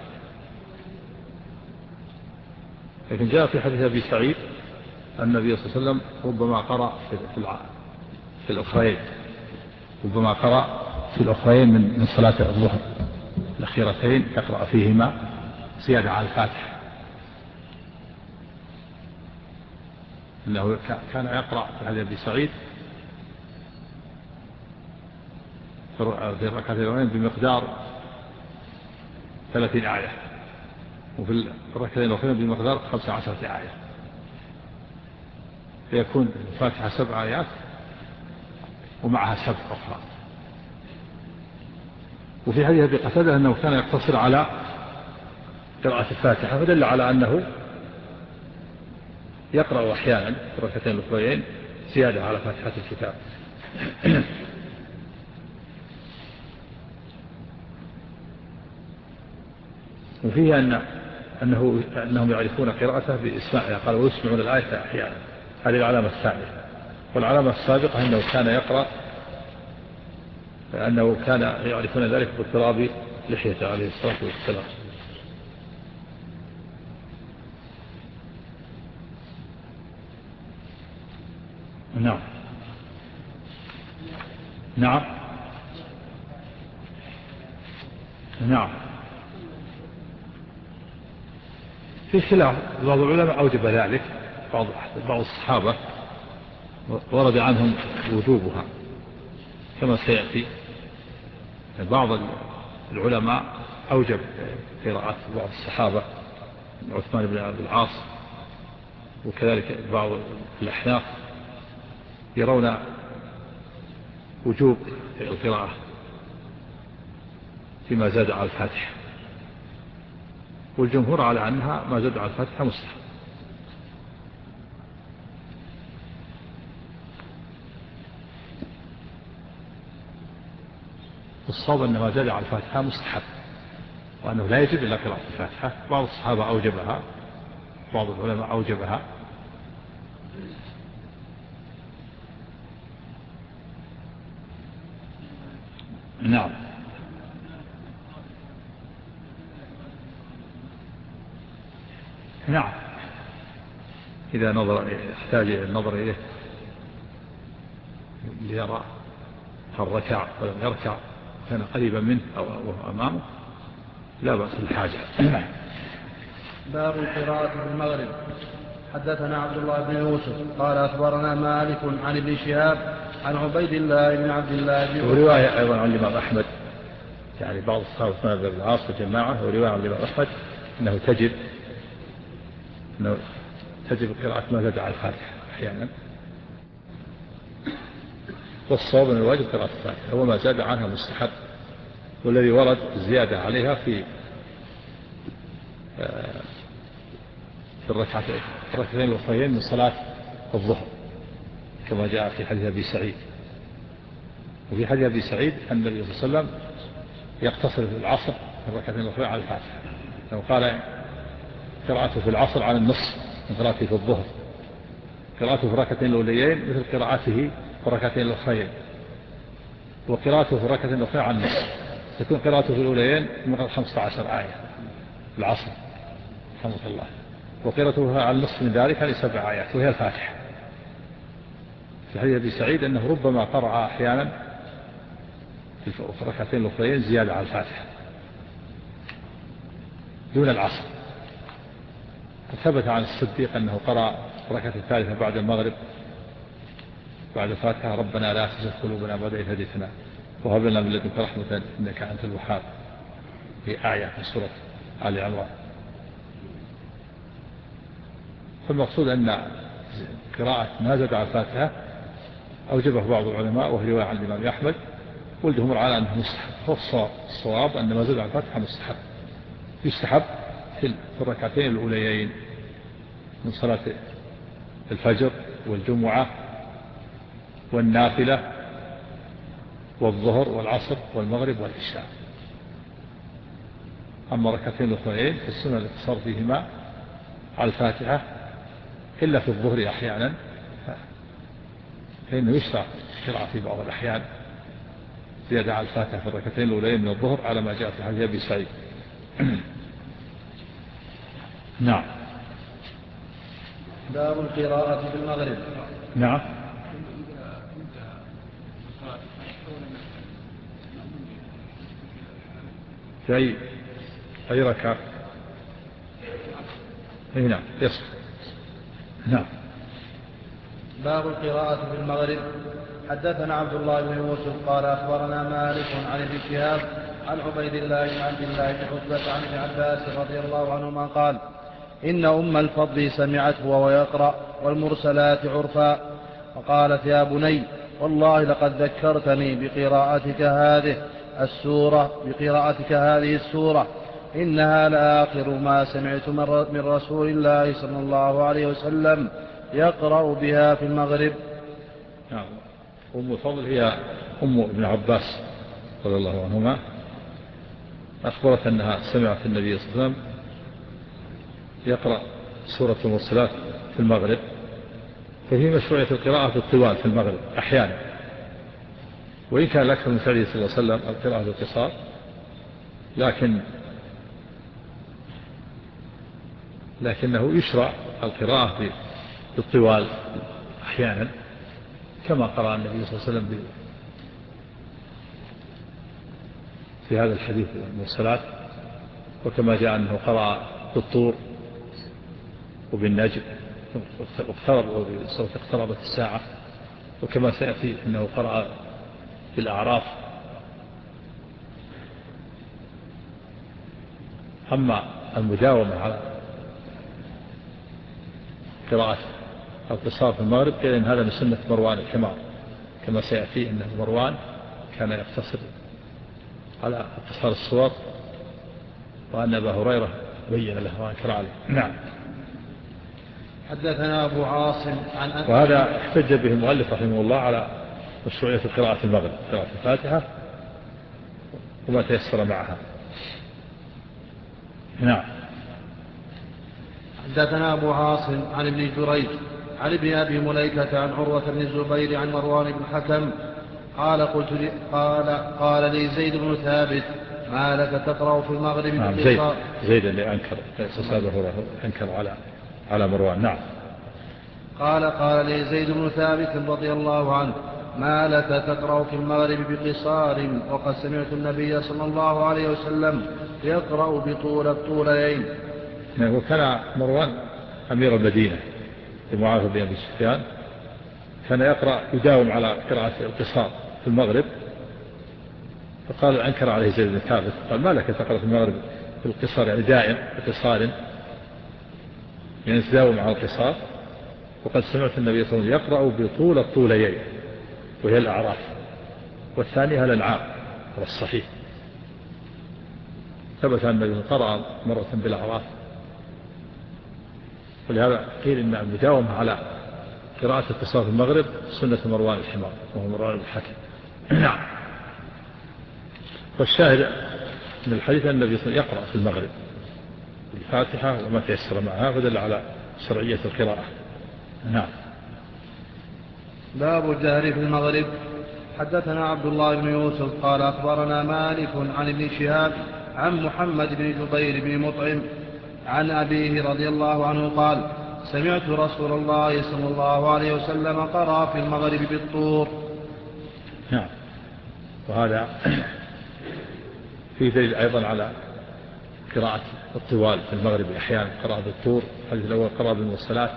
لكن جاء في حديث أبي سعيد أن النبي صلى الله عليه وسلم ربما قرأ في الأخرين، ربما قرأ في الأخرين من صلاة الظهر الأخيرتين يقرأ فيهما زيادة على الفاتحة، أنه كان يقرأ في حديث أبي سعيد في الركعتين الأولين بمقدار 30 آية، وفي الركعتين الأخرين بمقدار 15 آية، فيكون الفاتحة 7 آيات ومعها 7 أخرى. وفي حديث أبي قتادة أنه كان يقتصر على قراءة الفاتحة، فدل على أنه يقرأ أحيانا في الركعتين الأخرين زيادة على فاتحة الكتاب. وفيه أنهم يعرفون قراءته بإسماعها، قال ويسمعون الآية أحيانا، هذه العلامة الثانية. والعلامة السابقة أنه كان يقرأ، أنه كان يعرفون ذلك باضطراب لحيته عليه الصلاة والسلام. نعم. نعم. نعم. في خلاف، بعض العلماء أوجب ذلك، بعض الصحابة ورد عنهم وجوبها كما سيأتي. بعض العلماء أوجب قراءة بعض الصحابة عثمان بن أبي العاص، وكذلك بعض الأحناف يرون وجوب القراءة فيما زاد على الفاتحة، والجمهور على أنها ما زاد على الفاتحة مستحب. والصواب أن ما زاد على الفاتحة مستحب، وأنه لا يجب إلا قراءة الفاتحة. بعض الصحابة أوجبها، بعض العلماء أوجبها. نعم. نعم، إذا نظر يحتاج إلى النظر إليه ليرى هل ركع ولم يركع، كان قريبا منه أو أمامه، لا بأس الحاجة. باب القراءة في المغرب. حدثنا عبد الله بن يوسف قال أخبرنا مالك عن ابن شهاب عن عبيد الله بن عبد الله بن عمر. ورواية أيضا عن الإمام أحمد، يعني بعض الصحابة بن العاص وجماعة، ورواية عن الإمام أحمد أنه تجب قراءة ما زاد على الفاتحة أحيانا، والصواب أن الواجب قراءة الفاتحة، وما زاد عنها مستحب، والذي ورد زيادة عليها في الركعتين الأخرين من صلاة الظهر، كما جاء في حديث أبي سعيد. وفي حديث أبي سعيد أن النبي صلى الله عليه وسلم يقتصر في العصر في الركعتين الأخرين على الفاتحة، لو قال قراءته في العصر على النصف من قراءته في الظهر، قراءته في الركعتين الأوليين مثل قراءته في الركعتين الأخرين، وقراءته في الركعتين الأخرين على النصف تكون قراءته في الأوليين من 15 آية في العصر رحمه الله، وقراءته على النصف من ذلك هذه 7 آيات وهي الفاتحة. في حديث أبي سعيد أنه ربما قرأ أحيانا في الركعتين الأخرين زيادة على الفاتحة دون العصر. ثبت عن الصديق أنه قرأ الركعة الثالثة بعد المغرب بعد الفاتحة ربنا لا تزغ قلوبنا بعد إذ هديتنا وهب لنا من لدنك رحمة إنك أنت الوهاب، في آية من سورة آل عمران. فالمقصود أن قراءة ما زاد على الفاتحة أوجبه بعض العلماء، وهي رواية عن الإمام أحمد، ولدهم على أنه مستحب. الصواب أن ما زاد على الفاتحة مستحب، يستحب في الركعتين الأوليين من صلاة الفجر والجمعة والنافلة والظهر والعصر والمغرب والعشاء. أما ركعتين الأخرين فالسنة الاقتصار فيهما على الفاتحة إلا في الظهر أحيانا، فإنه يشرع قراءة في بعض الأحيان زيادة على الفاتحة في الركعتين الأوليين من الظهر على ما جاء في حديث أبي سعيد. نعم. باب القراءة في المغرب. نعم. في أي ركعة؟ نعم يصح. نعم. باب القراءة في المغرب. حدثنا عبد الله بن يوسف قال أخبرنا مالك عن ابن شهاب عن عبيد الله بن عبد الله بن عتبة عن ابن عباس رضي الله عنهما قال إن أم الفضل سمعته وهو يقرأ والمرسلات عرفا، وقالت يا بني والله لقد ذكرتني بقراءتك هذه السورة إنها لآخر ما سمعت من رسول الله صلى الله عليه وسلم يقرأ بها في المغرب. نعم. أم الفضل هي أم ابن عباس رضي الله عنهما، أخبرت أنها سمعت النبي صلى الله عليه وسلم يقرأ سورة المرسلات في المغرب، فهي مشروعية القراءة في الطوال في المغرب أحيانا، وإن كان الأكثر من فعله صلى الله عليه وسلم القراءة في القصار، لكنه يشرع القراءة في الطوال أحيانا، كما قرأ النبي صلى الله عليه وسلم في هذا الحديث المرسلات، وكما جاء أنه قرأ بالطور وبالنجم اقتربت الساعة، وكما سيأتي أنه قرأ بالأعراف. أما المداومة على قراءة القصار في المغرب قيل إن هذا من سنة مروان الحمار، كما سيأتي أن مروان كان يقتصر على اقتصار الصور، وأن أبا هريرة بين له وأنكر عليه. نعم. حدثنا أبو عاصم عن وهذا احتج به المؤلف رحمه الله على مشروعية القراءة في المغرب، قراءة الفاتحة وما تيسر معها. نعم. حدثنا أبو عاصم عن ابن جريج عن ابن أبي مليكة عن عروة بن الزبير عن مروان بن الحكم قال لي زيد بن ثابت ما لك تقرأ في المغرب بالقصار. زيد اللي أنكر أنكر على مروان. نعم. قال لي زيد بن ثابت رضي الله عنه ما لك تقرأ في المغرب بقصار وقد سمعت النبي صلى الله عليه وسلم يقرأ بطولين. وكان مروان أمير المدينة معاذ بن أبي سفيان كان يقرأ يداوم على قراءة القصار في المغرب، فقال أنكر عليه زيد بن ثابت قال ما لك تقرأ في المغرب في القصار يعني دائم بقصار يعني تداوم على القصار وقد سمعت النبي صلى الله عليه وسلم يقرأ بطول الطوليين وهي الأعراف والثانية الأنعام على الصحيح. ثبت أن النبي قرأ مرة بالأعراف، ولهذا قيل إن المداومة على قراءة القصار في المغرب سنة مروان الحمار وهو مروان الحكم. نعم. والشاهد من الحديث أن النبي صلى الله عليه وسلم يقرأ في المغرب الفاتحة وما تيسر معها فدل على شرعية القراءة. نعم. باب الجهر في المغرب. حدثنا عبد الله بن يوسف قال أخبرنا مالك عن ابن شهاب عن محمد بن جبير بن مطعم عن أبيه رضي الله عنه قال سمعت رسول الله صلى الله عليه وسلم قرأ في المغرب بالطور. نعم. وهذا في دليل أيضا على قراءة الطوال في المغرب أحيانا قراءة بالطور. الحديث الأول قراءة بالمرسلات.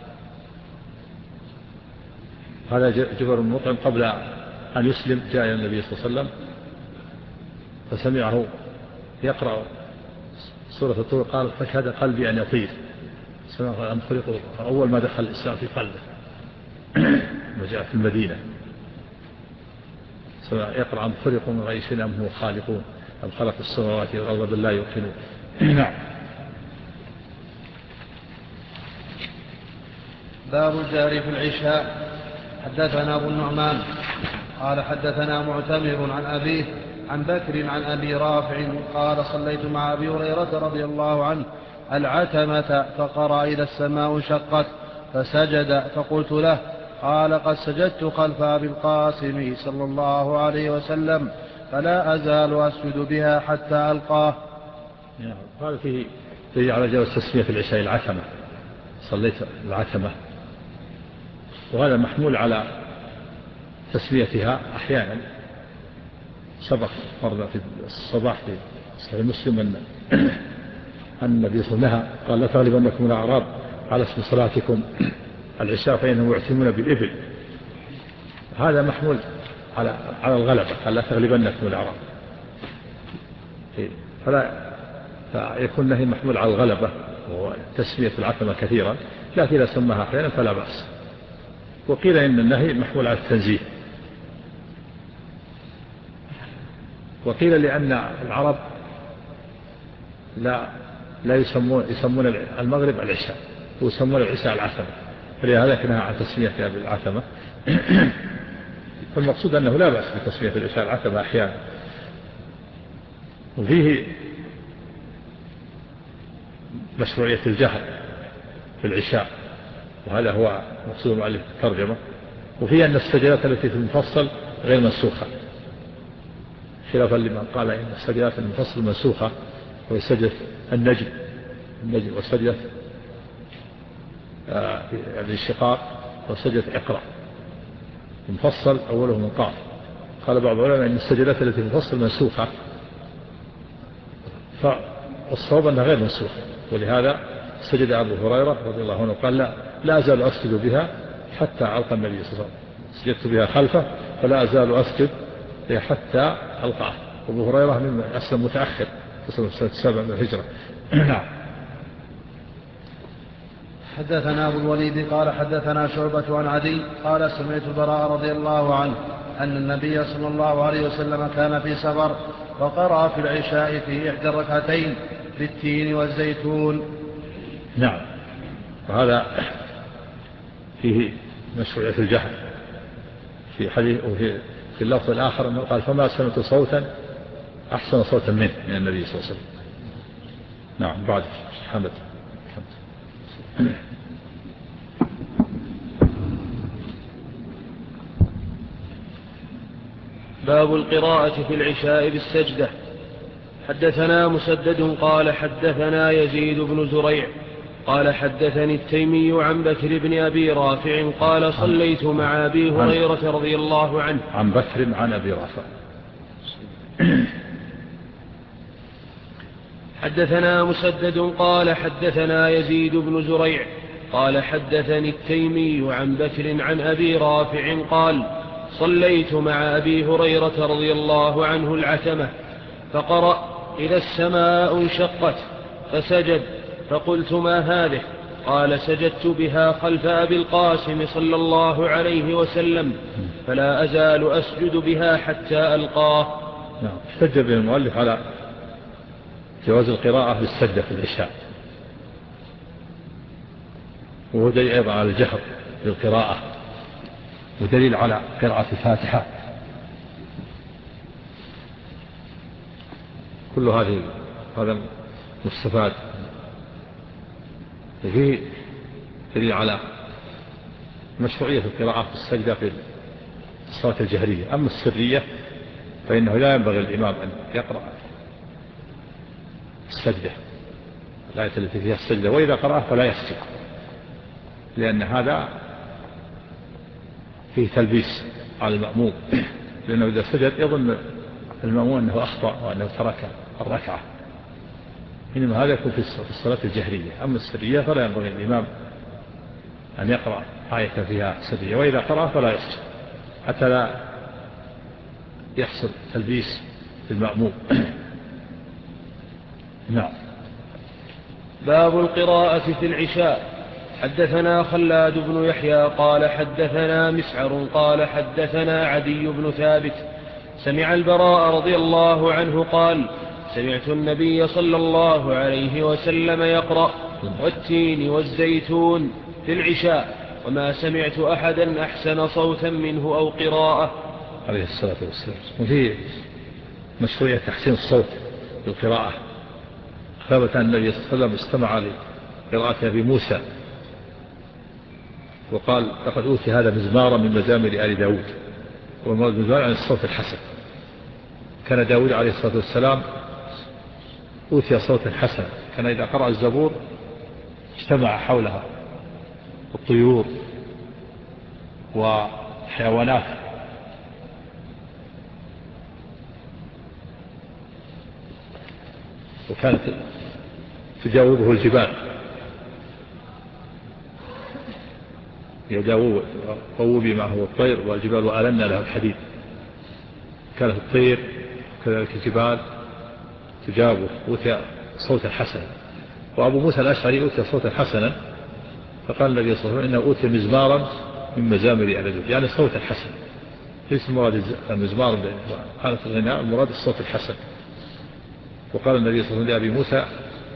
هذا جبر بن مطعم قبل أن يسلم جاء إلى النبي صلى الله عليه وسلم فسمعه يقرأ سورة الطور قال فكاد قلبي أن يطير. سمعه أن خلقه أول ما دخل الإسلام في قلبه وجاء في المدينة يقرأ عن خلقوا من غير شيء أم هو خالقون أم خلق السماوات والأرض بالله يوقنون. نعم. باب الجهر في العشاء. حدثنا أبو النعمان قال حدثنا معتمر عن أبيه عن بكر عن أبي رافع قال صليت مع أبي هريرة رضي الله عنه العتمة فقرأ إذا السماء انشقت فسجد فقلت له قال قد سجدت خلف أبي القاسم صلى الله عليه وسلم فلا أزال أسجد بها حتى ألقاه. قال فيه على جواز تسمية العشاء العتمة. صليت العتمة وهذا محمول على تسميتها أحيانا. سبق مرة في الصباح في صحيح مسلم أن النبي صلى الله عليه وسلم قال لا تغلبنكم الأعراب على اسم صلاتكم العشاء فإنهم يعتمون بالإبل. هذا محمول على الغلبة قال لا تغلبنكم الأعراب فيكون نهي محمول على الغلبة وتسمية العتمة كثيرا، لكن إذا سماها أحيانا فلا بأس. وقيل إن النهي محمول على التنزيه. وقيل لأن العرب لا يسمون المغرب العشاء ويسمون العشاء العتمة، فلهذا كان عن تسميتها بالعتمة. فالمقصود أنه لا بأس بتسمية العشاء العتمة أحيانا. وفيه مشروعية الجهر في العشاء وهذا هو مقصود مؤلف الترجمة. وفيه أن السجدات التي في المفصل غير منسوخة خلافا لمن قال إن السجدات المفصل منسوخة وهي سجدة النجم وسجدة الانشقاق وسجدة اقرأ. المفصل أوله من قاف. قال بعض العلماء إن السجدات التي في المفصل منسوخة فالصواب أنها غير منسوخة، ولهذا سجد أبو هريرة رضي الله عنه قال لا أزال أسجد بها حتى ألقى النبي صلى الله عليه وسلم. سجدت بها خلفه فلا أزال أسجد بها حتى ألقاه. أبو هريرة من أسلم متأخر في سنة 7 من الهجرة. نعم. حدثنا أبو الوليد قال حدثنا شعبة عن عدي قال سمعت البراء رضي الله عنه أن النبي صلى الله عليه وسلم كان في سفر وقرأ في العشاء في إحدى الركعتين بالتين والزيتون. نعم. وهذا فيه مشروعية الجهر في حديث وفي اللفظ الآخر أنه قال فما سمعت صوتا أحسن صوتا منه من النبي صلى الله عليه وسلم. نعم. بعد حمد. باب القراءة في العشاء بالسجدة. حدثنا مسدد قال حدثنا يزيد بن زريع قال حدثني التيمي عن بكر بن أبي رافع قال صليت مع أبي هريرة رضي الله عنه. عن بكر عن أبي رافع. حدثنا مسدد قال حدثنا يزيد بن زريع قال حدثني التيمي عن بكر عن أبي رافع قال صليت مع أبي هريرة رضي الله عنه العتمة فقرأ إذا السماء انشقت فسجد فقلت ما هذه؟ قال سجدت بها خلف أبي القاسم صلى الله عليه وسلم فلا أزال أسجد بها حتى ألقاه. استجب المؤلف على جواز القراءة بالسجدة في العشاء، وهو دليل أيضا على الجهر بالقراءة، ودليل على قراءة الفاتحة. كل هذا مستفاد، وفيه دليل على مشروعية القراءة في السجدة في الصلاة الجهرية. أما السرية فإنه لا ينبغي الإمام أن يقرأ السجدة، الآية التي فيها السجدة، وإذا قرأ فلا يسجد، لأن هذا فيه تلبيس على المأموم، لأنه إذا سجد يظن المأموم أنه أخطأ وأنه ترك الركعة، إنما هذا يكون في الصلاة الجهرية. أما السرية فلا ينبغي الإمام أن يقرأ آية فيها سرية، وإذا قرأ فلا يسجد حتى لا يحصل تلبيس للمأموم. نعم. باب القراءة في العشاء. حدثنا خلاد بن يحيى قال حدثنا مسعر قال حدثنا عدي بن ثابت سمع البراء رضي الله عنه قال سمعت النبي صلى الله عليه وسلم يقرأ والتين والزيتون في العشاء وما سمعت أحدا أحسن صوتا منه أو قراءة عليه الصلاة والسلام. وفي مشروعية تحسين الصوت بالقراءة. ثبت أن النبي صلى الله عليه وسلم استمع لقراءة أبي موسى وقال لقد أوتي هذا مزمارا من مزامر آل داود، والمزمار عن الصوت الحسن. كان داود عليه الصلاة والسلام أوتي صوتا حسنا، كان إذا قرأ الزبور اجتمع حولها الطيور وحيوانات وكانت تجاوبه الجبال يجاوب قوبي معه الطير والجبال وألنا له الحديد. كانت الطير كذلك الجبال تجاوب أوتي صوتا حسنا. وأبو موسى الأشعري أوتي صوتا حسنا، فقال النبي صلى الله عليه وسلم إنه أوتي مزمارا من مزامر آل داود، يعني صوتا حسنا. ليس المراد المزمار حالة الغناء، المراد الصوت الحسن. وقال النبي صلى الله عليه وسلم لأبي موسى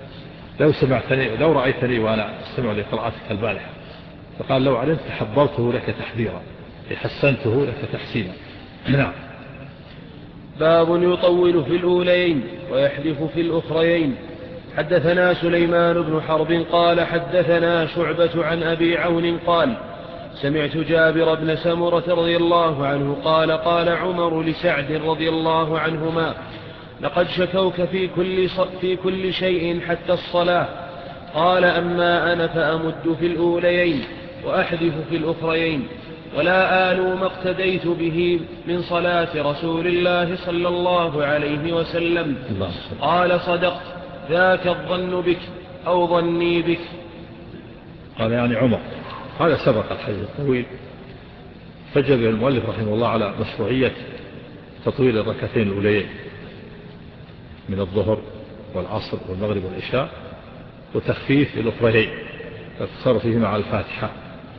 لو رأيتني وأنا أستمع لقراءتك البارحة، فقال لو علمت حضرته لك تحذيرا، حسنته لك تحسينا. نعم. باب يطول في الأولين ويحذف في الأخريين. حدثنا سليمان بن حرب قال حدثنا شعبة عن أبي عون قال سمعت جابر بن سمرة رضي الله عنه قال قال عمر لسعد رضي الله عنهما لقد شكوك في كل شيء حتى الصلاة. قال أما أنا فأمد في الأوليين وأحذف في الأخريين، ولا آل ما اقتديت به من صلاة رسول الله صلى الله عليه وسلم. قال صدقت، ذاك الظن بك أو ظني بك. قال يعني عمر. هذا سبق الحديث الطويل، فجأ به المؤلف رحمه الله على مشروعية تطويل الركعتين الأوليين من الظهر والعصر والمغرب والعشاء، وتخفيف الأخريين الاقتصار فيهما على الفاتحة.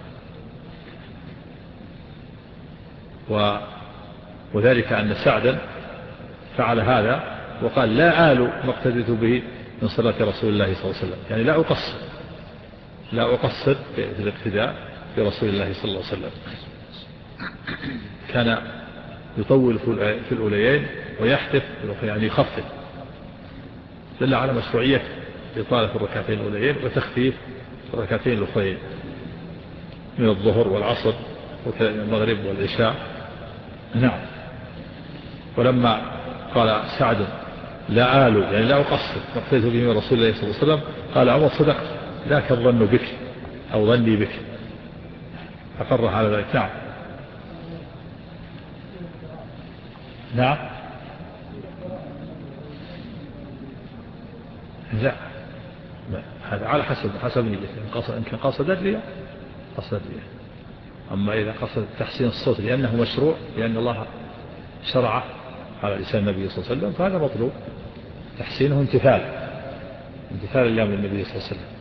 وذلك أن سعدا فعل هذا وقال لا آل ما اقتديت به من صلاة رسول الله صلى الله عليه وسلم، يعني لا أقصر في الاقتداء برسول الله صلى الله عليه وسلم. كان يطول في الأوليين ويحتف يعني يخفف، دل على مشروعية إطالة الركعتين الأوليين وتخفيف الركعتين الأخرين من الظهر والعصر والمغرب والعشاء. نعم. ولما قال سعد لا آلو يعني لا أقصر مقتدت به من رسول الله صلى الله عليه وسلم، قال عمر صدقت ذاك الظن بك أو ظني بك، أقر على ذلك. نعم. نعم. لا هذا على حسب نيته، إن كان قصد الرياء قصد الرياء. أما إذا قصد تحسين الصوت لأنه مشروع لأن الله شرعه على لسان النبي صلى الله عليه وسلم فهذا مطلوب تحسينه امتثال لأمر النبي صلى الله عليه وسلم.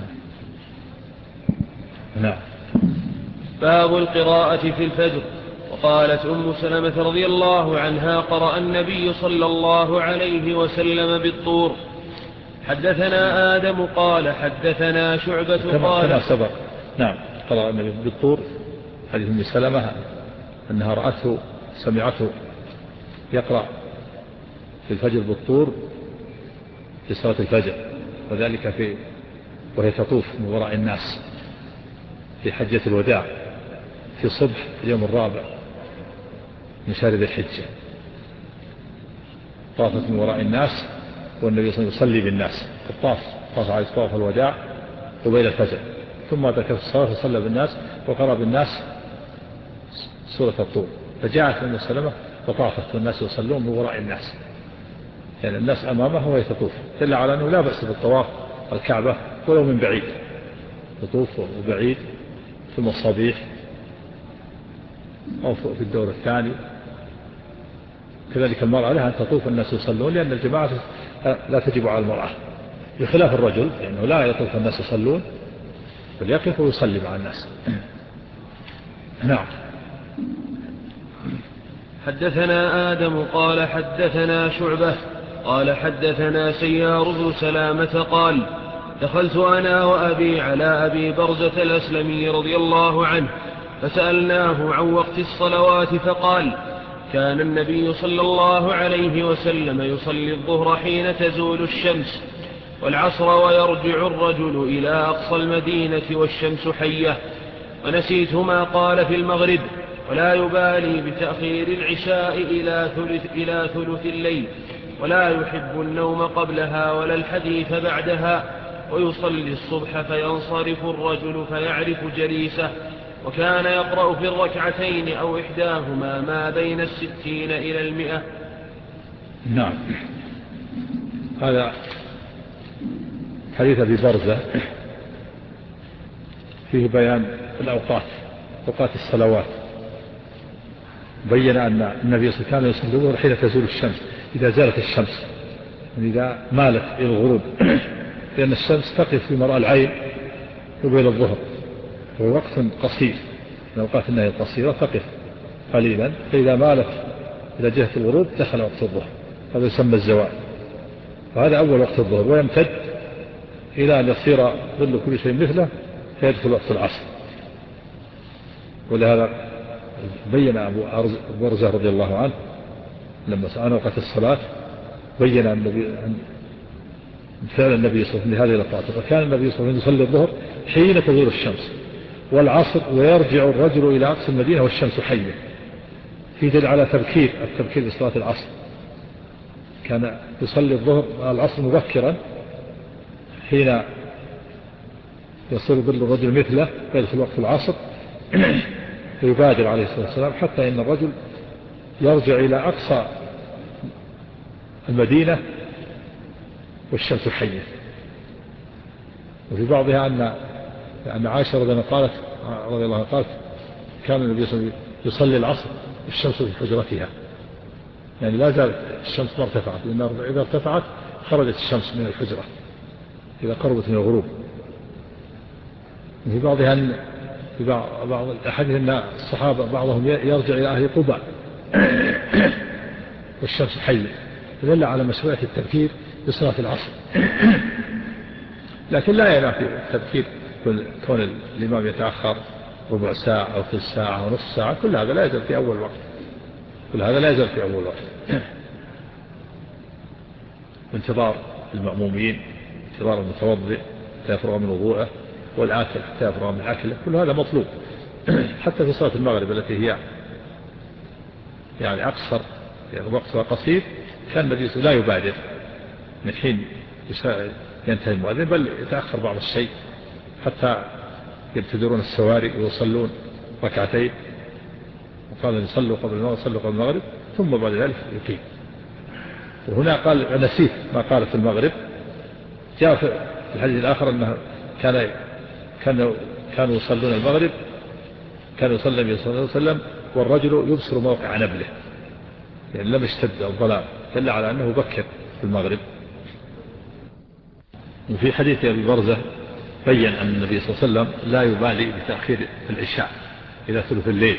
نعم. باب القراءة في الفجر. وقالت أم سلمة رضي الله عنها قرأ النبي صلى الله عليه وسلم بالطور. حدثنا آدم قال حدثنا شعبة قال كما سبق. نعم. قرأ النبي بالطور. حديث أم سلمة أنها رأته سمعته يقرأ في الفجر بالطور في صلاة الفجر، وذلك وهي تطوف من وراء الناس في حجة الوداع في صبح اليوم الرابع من شهر ذي الحجة، طافت من وراء الناس والنبي صلى الله عليه وسلم يصلي بالناس، طاف على طواف الوداع قبيل الفجر، ثم ذكر الصلاة وصلى بالناس وقرأ بالناس سورة الطور. فجاءت أم سلمة فطافت والناس يصلون من وراء الناس، يعني الناس أمامه وهي تطوف، دل على أنه لا بأس بالطواف الكعبة ولو من بعيد، تطوف وبعيد في المصابيح أو في الدور الثاني. كذلك المرأة لها أن تطوف الناس يصلون، لأن الجماعة لا تجب على المرأة بخلاف الرجل لأنه لا يطوف الناس يصلون بل يقف ويصلي مع الناس. نعم. حدثنا آدم قال حدثنا شعبة قال حدثنا سيار بن سلامة قال دخلت أنا وأبي على أبي برزة الأسلمي رضي الله عنه فسألناه عن وقت الصلوات فقال كان النبي صلى الله عليه وسلم يصلي الظهر حين تزول الشمس والعصر ويرجع الرجل إلى أقصى المدينة والشمس حية، ونسيت ما قال في المغرب ولا يبالي بتأخير العشاء إلى ثلث الليل ولا يحب النوم قبلها ولا الحديث بعدها، ويصلي الصبح فينصرف الرجل فيعرف جليسه، وكان يقرأ في الركعتين أو إحداهما ما بين 60 إلى 100. نعم. هذا حديث أبي برزة فيه بيان الأوقات، أوقات الصلوات. بين أن النبي صلى الله عليه وسلم كان يصلي حين تزول الشمس، إذا زالت الشمس، إذا مالت إلى الغروب، لأن الشمس تقف في مرأى العين قبيل الظهر، وهو وقت قصير من أوقات النهي القصيرة، تقف قليلا، فإذا مالت إلى جهة الغروب دخل وقت الظهر، هذا يسمى الزوال. وهذا أول وقت الظهر، ويمتد إلى أن يصير ظل كل شيء مثله فيدخل وقت العصر. ولهذا بين أبو برزة رضي الله عنه لما سأل وقت الصلاة بين أن فعل النبي صلى الله عليه وسلم لهذه الأوقات، وكان النبي صلى الله عليه وسلم يصلي الظهر حين تزول الشمس والعصر ويرجع الرجل إلى أقصى المدينة والشمس حية، في دل على التبكير بصلاة العصر. كان يصلي الظهر العصر مبكرا حين يصير ظل الرجل مثله فيدخل وقت العصر فيبادر عليه الصلاة والسلام حتى إن الرجل يرجع إلى أقصى المدينة والشمس حية. وفي بعضها أن عائشة رضي الله عنها قالت كان النبي صلى الله عليه وسلم يصلي العصر والشمس في حجرتها، يعني لا زالت الشمس ما ارتفعت، لأن إذا ارتفعت خرجت الشمس من الحجرة إذا قربت من الغروب. في بعضها في بعض الأحاديث أن الصحابة بعضهم يرجع إلى أهل قباء والشمس حية، فدل على مشروعية التبكير بصلاة العصر. لكن لا ينافي التبكير كون الإمام يتأخر ربع ساعة أو ثلث ساعة أو نصف ساعة، كل هذا لا يزال في أول وقت. وانتظار المأمومين، انتظار المتوضئ حتى يفرغ من وضوءه، والآكل حتى يفرغ من أكله، كل هذا مطلوب. حتى في صلاة المغرب التي هي يعني أقصر، يعني وقتها قصير، كان النبي لا يبادر من حين ينتهي المؤذن، بل يتأخر بعض الشيء حتى يبتدرون السواري ويصلون ركعتين، وقال يصلوا قبل المغرب، صلوا قبل المغرب، ثم بعد ذلك يقيم. وهنا قال نسيت ما قال في المغرب. جاء في الحديث الآخر أنه كانوا يصلون المغرب، كان يصلي النبي صلى الله عليه وسلم والرجل يبصر موقع نبله، يعني لم يشتد الظلام، دل على أنه بكر في المغرب. وفي حديث أبي برزة بين أن النبي صلى الله عليه وسلم لا يبالي بتأخير العشاء إلى ثلث الليل.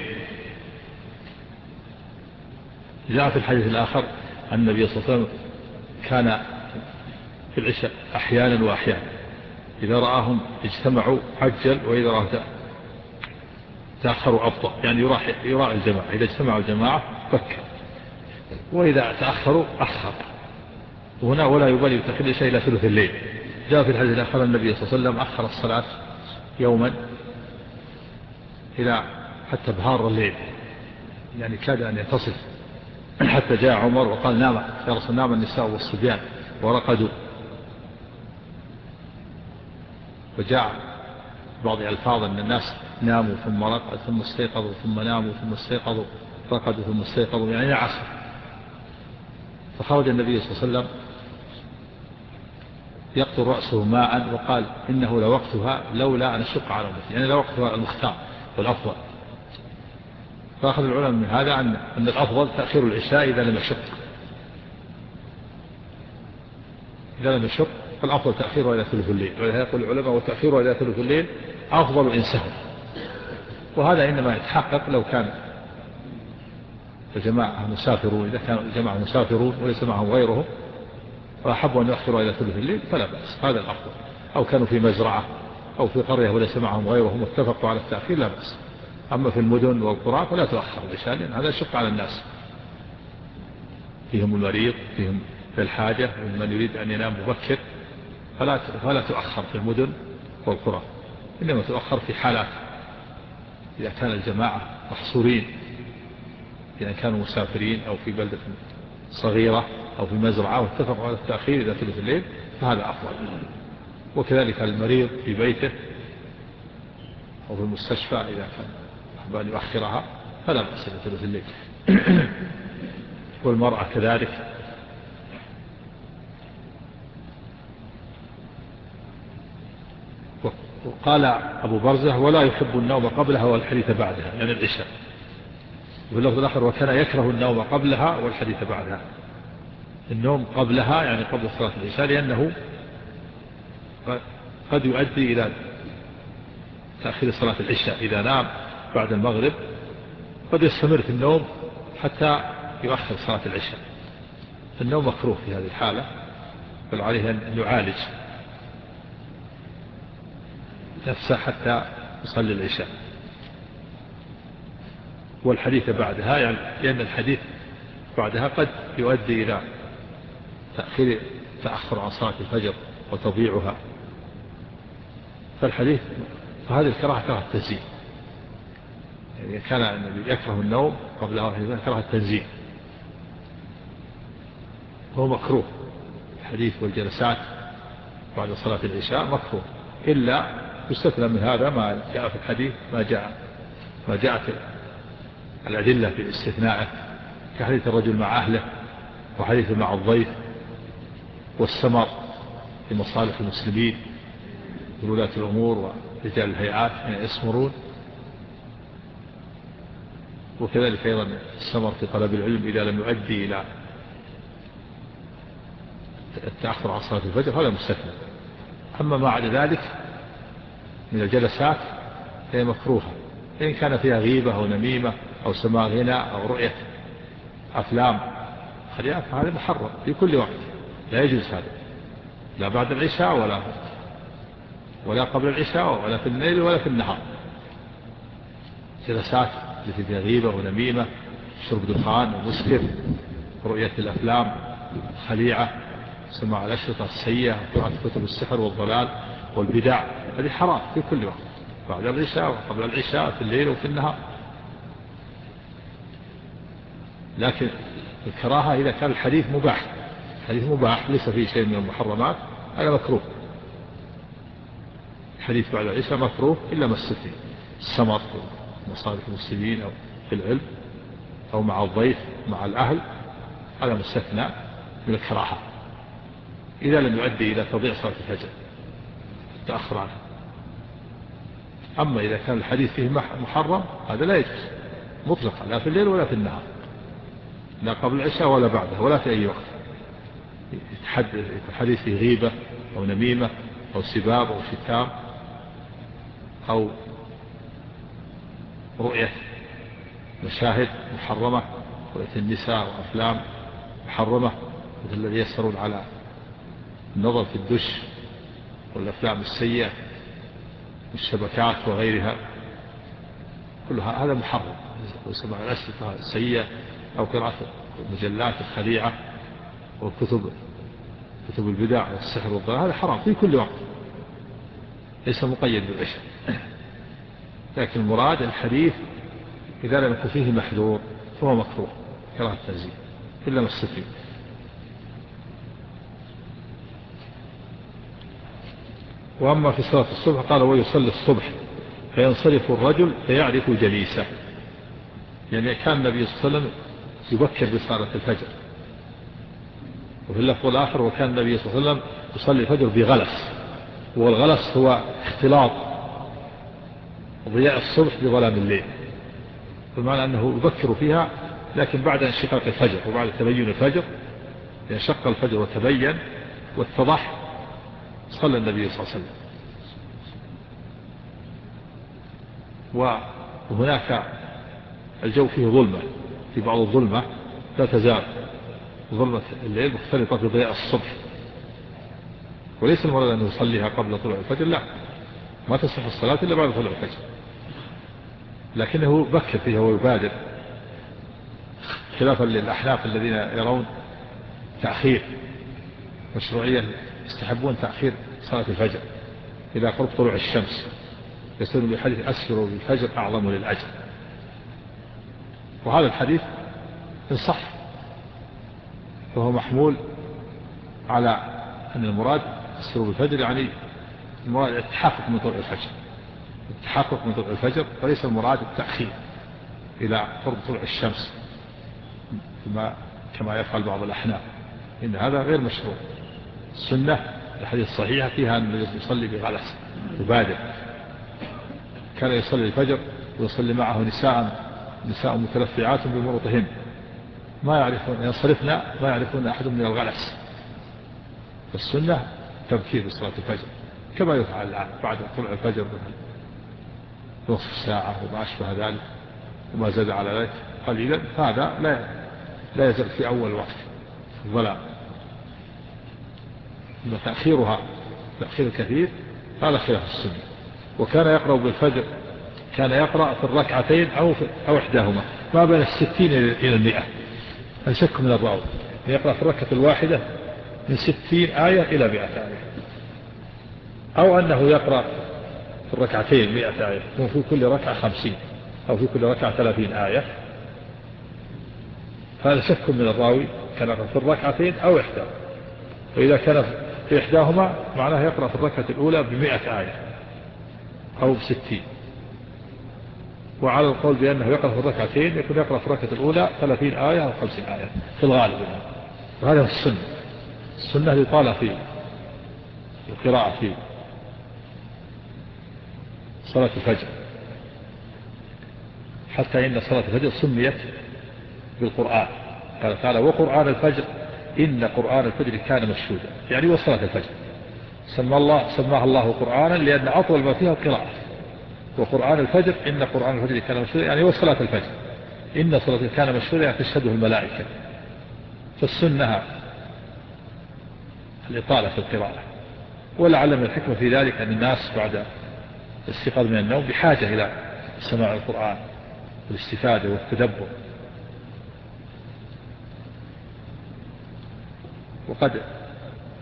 جاء في الحديث الآخر أن النبي صلى الله عليه وسلم كان في العشاء أحيانا وأحيانا، إذا رآهم اجتمعوا عجل، وإذا رأهم تأخروا أبطأ، يعني يراعي الجماعة، إذا اجتمعوا الجماعة بكر، وإذا تأخروا أخر. وهنا ولا يبالي بتأخير العشاء إلى ثلث الليل. جاء في الحديث الآخر النبي صلى الله عليه وسلم أخر الصلاة يوما إلى حتى بهار الليل، يعني كاد أن يتصل، حتى جاء عمر وقال نام يا رسول، نام النساء والصبيان ورقدوا. وجاء بعض الألفاظ أن الناس ناموا ثم رقدوا ثم استيقظوا ثم ناموا ثم استيقظوا، رقدوا ثم استيقظوا، يعني عصر. فخرج النبي صلى الله عليه وسلم يقطر رأسه ماء وقال إنه لوقتها لولا أن أشق على أمتي، يعني لوقتها المختار والأفضل. فأخذ العلماء من هذا أن الأفضل تأخير العشاء إذا لم يشق، إذا لم يشق فالأفضل تأخيره إلى ثلث الليل. ولهذا يقول العلماء وتأخيره إلى ثلث الليل أفضل إن سهل. وهذا إنما يتحقق لو كان الجماعة مسافرون، إذا كان الجماعة مسافرون وليس معهم غيرهم وأحبوا أن يأخروا إلى ثلث الليل فلا بأس، هذا الأفضل. أو كانوا في مزرعة أو في قرية وليس معهم غيرهم واتفقوا على التأخير لا بأس. أما في المدن والقرى فلا تؤخر العشاء، لأن هذا يشق على الناس، فيهم المريض، فيهم في الحاجة، ومن يريد أن ينام مبكر، فلا تؤخر في المدن والقرى، إنما تؤخر في حالات إذا كان الجماعة محصورين، إذا كانوا مسافرين أو في بلدة صغيرة أو في مزرعة واتفقوا على التأخير إلى ثلث الليل فهذا أفضل. وكذلك المريض في بيته أو في المستشفى إذا كان أحب أن يؤخرها فلا بأس إلى ثلث الليل. والمرأة كذلك. وقال أبو برزة ولا يحب النوم قبلها والحديث بعدها، يعني العشاء. وفي اللفظ الآخر وكان يكره النوم قبلها والحديث بعدها. النوم قبلها يعني قبل صلاة العشاء، لأنه قد يؤدي إلى تأخير صلاة العشاء. إذا نام بعد المغرب قد يستمر في النوم حتى يؤخر صلاة العشاء. النوم مكروه في هذه الحالة، بل عليه أن يعالج نفسه حتى يصلي العشاء. والحديث بعدها يعني لأن الحديث بعدها قد يؤدي إلى تأخر عن صلاة الفجر وتضييعها. فالحديث فهذه الكراهة كراهة التنزيه، يعني كان النبي يكره النوم قبلها كراهة التنزيه، هو مكروه. الحديث والجلسات بعد صلاة العشاء مكروه، إلا يستثنى من هذا ما جاء في الحديث، ما جاءت الأدلة في استثناءه، كحديث الرجل مع أهله، وحديث مع الضيف، والسمر في مصالح المسلمين وولاة الأمور ورجال الهيئات يسمرون. وكذلك أيضا السمر في طلب العلم إذا لم يؤدي إلى التأخر عن صلاة الفجر هذا مستثنى. أما ما عدا ذلك من الجلسات هي مكروهة، إن كان فيها غيبة أو نميمة أو سماع غناء أو رؤية أفلام خليات، فهذا محرم في كل وقت، لا يجوز هذا، لا بعد العشاء ولا قبل العشاء ولا في الليل ولا في النهار. جلسات التي فيها غيبة ونميمة، شرب دخان ومسكر، رؤية الأفلام خليعة، سماع الأشرطة السيئة وقراءة كتب السحر والضلال والبدع، هذه حرام في كل وقت، بعد العشاء وقبل العشاء، في الليل وفي النهار. لكن الكراهة إذا كان الحديث مباح، الحديث مباح ليس فيه شيء من المحرمات، هذا مكروه. الحديث بعد العشاء مكروه إلا ما استثني السمر في مصالح المسلمين أو في العلم أو مع الضيف مع الأهل، هذا مستثنى من الكراهة إذا لم يؤدي إلى تضييع صلاة الفجر تأخر عنه. أما إذا كان الحديث فيه محرم هذا لا يجوز مطلقا، لا في الليل ولا في النهار، لا قبل العشاء ولا بعده ولا في أي وقت. الحديث فيه غيبة أو نميمة أو سباب أو شتام أو رؤية مشاهد محرمة، رؤية النساء وأفلام محرمة مثل الذي يسرون على النظر في الدش والأفلام السيئة والشبكات وغيرها، كلها هذا محرم. وسمع الأشرطة السيئة أو قراءة المجلات الخليعة وكتب البدع والسحر والضلال، هذا حرام في كل وقت ليس مقيد بالعشاء. لكن المراد الحديث إذا لم يكن فيه محذور فهو مكروه كراهة التنزيه إلا ما استثني. وأما في صلاة الصبح قال ويصلي الصبح فينصرف الرجل فيعرف جليسه، يعني كان النبي صلى الله عليه وسلم يبكر بصلاة الفجر. وفي اللفظ الآخر وكان النبي صلى الله عليه وسلم يصلي الفجر بغلس، والغلس هو اختلاط ضياء الصبح بظلام الليل، بمعنى أنه يبكر فيها لكن بعد انشقاق الفجر وبعد تبين الفجر، ينشق الفجر وتبين واتضح صلى النبي صلى الله عليه وسلم. وهناك الجو فيه ظلمة، في بعض الظلمة لا تزال ظلمة الليل مختلطة بضياء الصبح، وليس المراد أن يصليها قبل طلوع الفجر، لا، ما تصح الصلاة إلا بعد طلوع الفجر، لكنه بكر فيها ويبادر، خلافا للأحناف الذين يرون تأخير مشروعيا، يستحبون تأخير صلاة الفجر إذا قرب طلوع الشمس، يستدلون بحديث أسفر بالفجر أعظم للأجر. وهذا الحديث إن صح فهو محمول على أن المراد أسفر بالفجر، يعني المراد التحقق من طلوع الفجر، التحقق من طلوع الفجر، وليس المراد التأخير إلى قرب طلوع الشمس كما يفعل بعض الأحناف، إن هذا غير مشروع. السنة الحديث الصحيحة فيها أن يصلي بغلس يبادر، كان يصلي الفجر ويصلي معه نساء متلفعات بمروطهن ما يعرفون ينصرفن ما يعرفون أحد من الغلس. فالسنة تبكير بصلاة الفجر كما يفعل الآن بعد طلوع الفجر نصف ساعة وما أشبه ذلك وما زاد على ذلك قليلا، هذا لا يزال في أول وقت الظلام. أما تأخيرها تأخير كثير هذا خلاف السنة. وكان يقرأ بالفجر، كان يقرأ في الركعتين أو إحداهما ما بين 60 إلى 100، أنشك من الراوي، يقرأ في الركعة الواحدة من 60 آية إلى 100 آية، أو أنه يقرأ في الركعتين 100 آية وفي كل ركعة 50 أو في كل ركعة 30 آية، هذا شك من الراوي كان في الركعتين أو إحداهما. وإذا كان في إحداهما معناه يقرأ في الركعة الأولى ب100 آية أو ب60. وعلى القول بأنه يقرأ في الركعتين يكون يقرأ في الركعة الأولى 30 آية أو 50 آية في الغالب، وهذا هو السنة لطالة في القراءة في صلاة الفجر، حتى إن صلاة الفجر سميت بالقرآن، قال تعالى وقرآن الفجر إن قرآن الفجر كان مشهودا، يعني وصلاة الفجر سماها الله قرآنا لأن أطول ما فيها القراءة. وقرآن الفجر إن قرآن الفجر كان مشهودا يعني وصلاة الفجر، إن صلاة كان مشهودا يعني تشهده الملائكة. فالسنة الإطالة في القراءة، ولعل من الحكمة في ذلك أن الناس بعد الاستيقاظ من النوم بحاجة إلى سماع القرآن والاستفادة والتدبر. وقد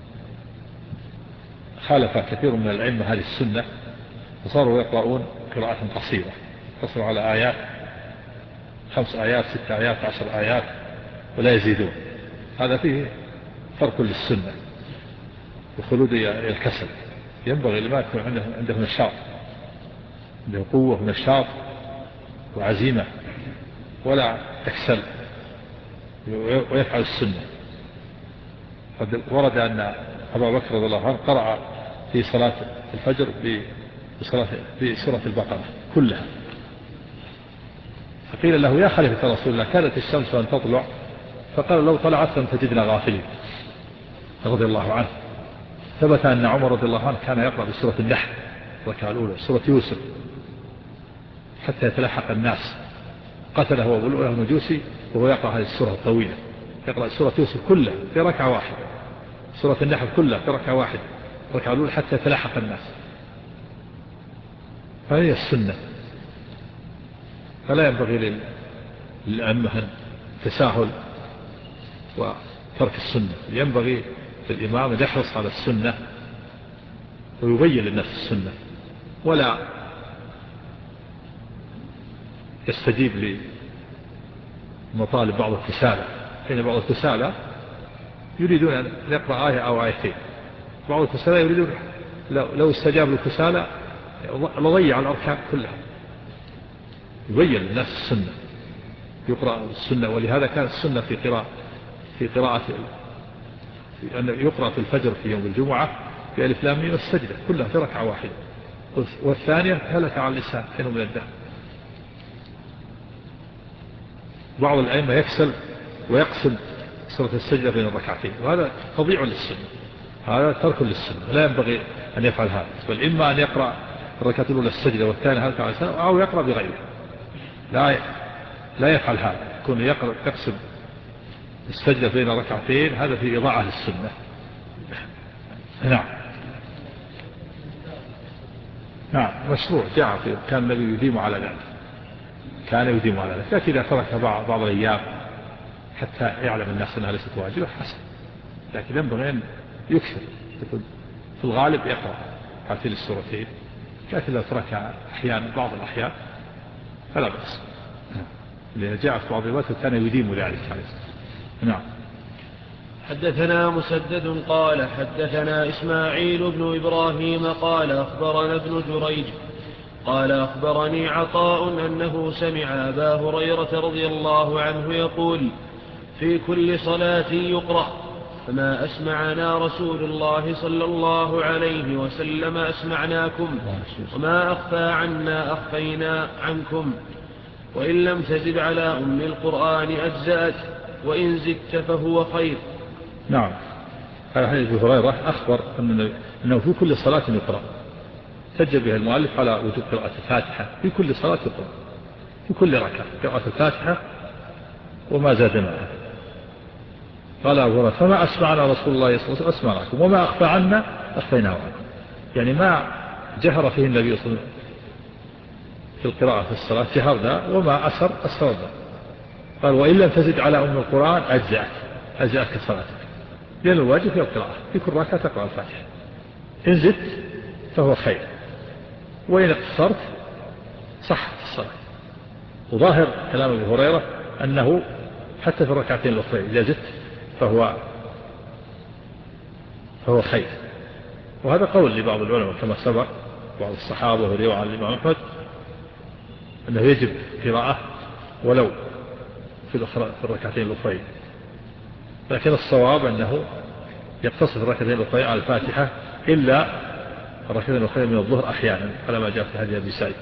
خالف كثير من العلم هذه السنة فصاروا يقرؤون قراءة قصيرة تصل على آيات 5 آيات 6 آيات 10 آيات ولا يزيدون. هذا فيه فرق للسنة وخلود الكسل. ينبغي لما يكون عنده نشاط، عنده قوة ونشاط وعزيمة ولا يكسل ويفعل السنة. قد ورد أن أبا بكر رضي الله عنه قرأ في صلاة الفجر في سورة البقرة كلها، فقيل له يا خليفة رسول الله كانت الشمس أن تطلع، فقال لو طلعت لم تجدنا غافلين رضي الله عنه. ثبت أن عمر رضي الله عنه كان يقرأ بسورة النحل الركعة الأولى سورة يوسف حتى يتلحق الناس. قتله أبو لؤلؤة المجوسي وهو يقرأ هذه السورة الطويلة، يقرأ سورة يوسف كلها في ركعة واحدة، سورة النحل كلها في ركعة واحدة الركعة الأولى حتى يتلحق الناس. فهي السنة، فلا ينبغي للأئمة التساهل وترك السنة. ينبغي للإمام أن يحرص على السنة ويبين للناس السنة ولا يستجيب لمطالب بعض الكسالى. حين بعض الكسالى يريدون أن يقرأ آية أو آيتين، بعض الكسالى يريدون لو استجاب للكسالى لضيع الأركان كلها. يبين للناس السنة، يقرأ السنة. ولهذا كانت السنة في قراءة أن يقرأ في الفجر في يوم الجمعة في ألف لام ميم والسجدة كلها في ركعة واحدة، والثانية هلك على اللسان حين من الدهر. بعض الأئمة يكسل ويقسم سورة السجدة بين الركعتين، وهذا تضيع للسنة، هذا ترك للسنة، لا ينبغي أن يفعل هذا. بل إما أن يقرأ الركعة الأولى السجدة والثانية هلك على اللسان، أو يقرأ بغيره. لا يفعل هذا، يكون يقسم السجدة بين ركعتين، هذا في إضاعة للسنة. نعم مشروع جاء فيه، كان النبي يديم على ذلك، كان يديم على ذلك. لكن إذا ترك بعض الأيام حتى يعلم الناس أنها ليست واجبة حسن، لكن ينبغي أن يكثر، في الغالب يقرأ هاتين السورتين، لكن لو ترك أحيانا بعض الأحيان فلا بأس، لأن جاء في بعض الوقت كان يديم ذلك. نعم. حدثنا مسدد قال حدثنا إسماعيل بن إبراهيم قال أخبرنا ابن جريج قال أخبرني عطاء أنه سمع أبا هريرة رضي الله عنه يقول في كل صلاة يقرأ فما أسمعنا رسول الله صلى الله عليه وسلم أسمعناكم وما أخفى عنا أخفينا عنكم وإن لم تزد على أم القرآن أجزأت وإن زدت فهو خير. نعم. هذا حديث أبي هريرة أخبر أنه في كل صلاة يقرأ، سجل به المؤلف على وجوب قراءة الفاتحة في كل صلاة يقرأ، في كل ركعة قراءة الفاتحة وما زاد معها. قال أبو هريرة فما أسمعنا رسول الله صلى الله عليه وسلم أسمعناكم وما أخفى عنا أخفيناه عنكم، يعني ما جهر فيه النبي صلى الله عليه وسلم في القراءة في الصلاة جهرنا وما أسرنا. قال وإن لم تزد على أم القرآن أجزأك صلاتك، لأن الواجب هي القراءة في كل ركعة تقرأ الفاتحة، إن زدت فهو خير وإن اقتصرت صحت الصلاة. وظاهر كلام أبي هريرة أنه حتى في الركعتين الأخرى إذا زدت فهو خير. وهذا قول لبعض العلماء كما سبق بعض الصحابة وريوا عن الإمام أحمد أنه يجب قراءة ولو في الركعتين الأخرى، لكن الصواب أنه يقتصر الركعتين الأخرى على الفاتحة إلا الركعتين الأخرى من الظهر أحيانا على ما جاء في هذه أبي سعيد.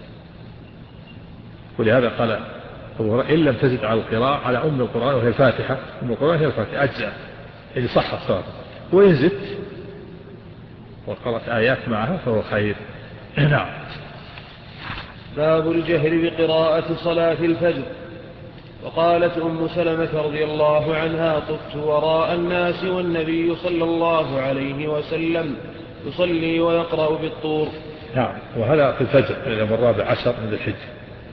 ولهذا قال إن لم تزد على القراءة على أم القرآن وهي الفاتحة، أم القرآن هي الفاتحة أجزاء، يعني صح الصلاة. وإن زدت وقرأت آيات معها فهو خير. نعم. باب الجهر بقراءة صلاة الفجر. وقالت أم سلمة رضي الله عنها طفت وراء الناس والنبي صلى الله عليه وسلم يصلي ويقرأ بالطور. نعم. وهذا في الفجر اليوم 14 من الحجة،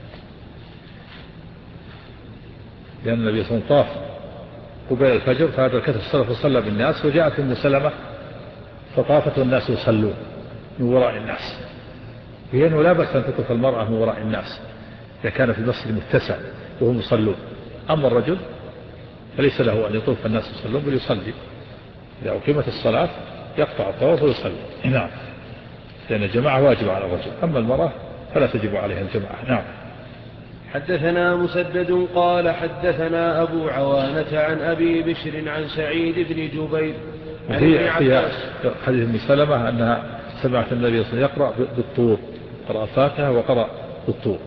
لأن النبي صلى الله عليه وسلم طاف قبيل الفجر فأدركته الصلاة وصلى بالناس، وجاءت أم سلمة فطافت الناس يصلون من وراء الناس، لأنه لا بأس أن تطوف المرأة من وراء الناس إذا كان في المسجد متسع وهم يصلون. أما الرجل فليس له أن يطوف الناس يصلون بل يصلي، إذا أقيمت الصلاة يقطع الطواف ويصلي. نعم، لأن الجماعة واجب على الرجل، أما المرأة فلا تجب عليها الجماعة. نعم. حدثنا مسدد قال حدثنا أبو عوانة عن أبي بشر عن سعيد بن جبير عن ابن عباس. حديث ابن سلمة أنها سمعت النبي صلى الله عليه وسلم يقرأ بالطور، قرأ فاتحة وقرأ بالطور،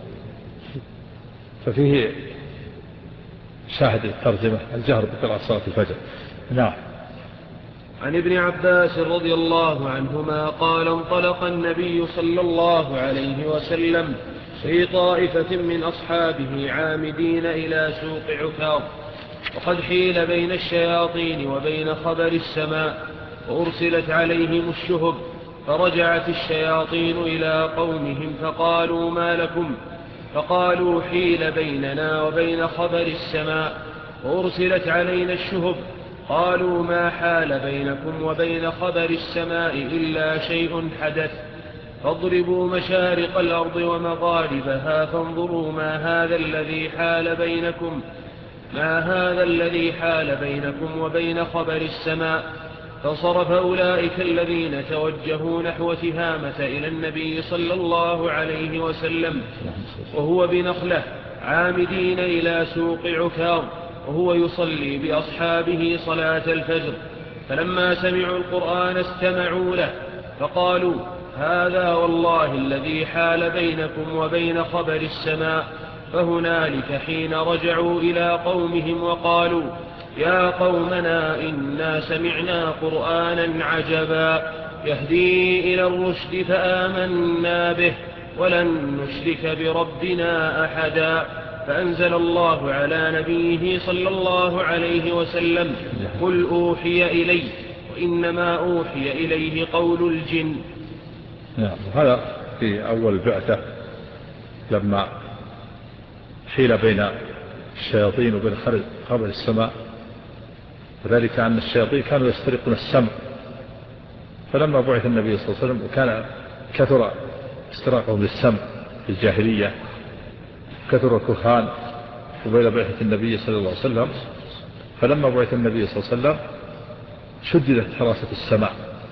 ففيه شاهد الترجمة الجهر بقراءة صلاة الفجر. نعم. عن ابن عباس رضي الله عنهما قال انطلق النبي صلى الله عليه وسلم في طائفة من أصحابه عامدين إلى سوق عكاظ، وقد حيل بين الشياطين وبين خبر السماء، وأرسلت عليهم الشهب، فرجعت الشياطين إلى قومهم فقالوا ما لكم؟ فقالوا حيل بيننا وبين خبر السماء وأرسلت علينا الشهب. قالوا ما حال بينكم وبين خبر السماء إلا شيء حدث، فاضربوا مشارق الأرض ومغاربها فانظروا ما هذا الذي حال بينكم وبين خبر السماء. فصرف أولئك الذين توجهوا نحو تهامة إلى النبي صلى الله عليه وسلم وهو بنخلة عامدين إلى سوق عكاظ وهو يصلي بأصحابه صلاة الفجر، فلما سمعوا القرآن استمعوا له فقالوا هذا والله الذي حال بينكم وبين خبر السماء. فهنالك حين رجعوا إلى قومهم وقالوا يا قومنا إنا سمعنا قرآنا عجبا يهدي إلى الرشد فآمنا به ولن نشرك بربنا أحدا. فأنزل الله على نبيه صلى الله عليه وسلم قل أوحي إلي وإنما أوحي إليه قول الجن. هذا في أول بعثة لما حيل بين الشياطين وبين خبر السماء، وذلك أن الشياطين كانوا يسترقون السمع، فلما بعث النبي صلى الله عليه وسلم وكان كثر استراقهم للسمع في الجاهلية، كثر الكهان وبين بعثة النبي صلى الله عليه وسلم، فلما بعث النبي صلى الله عليه وسلم شددت حراسة السمع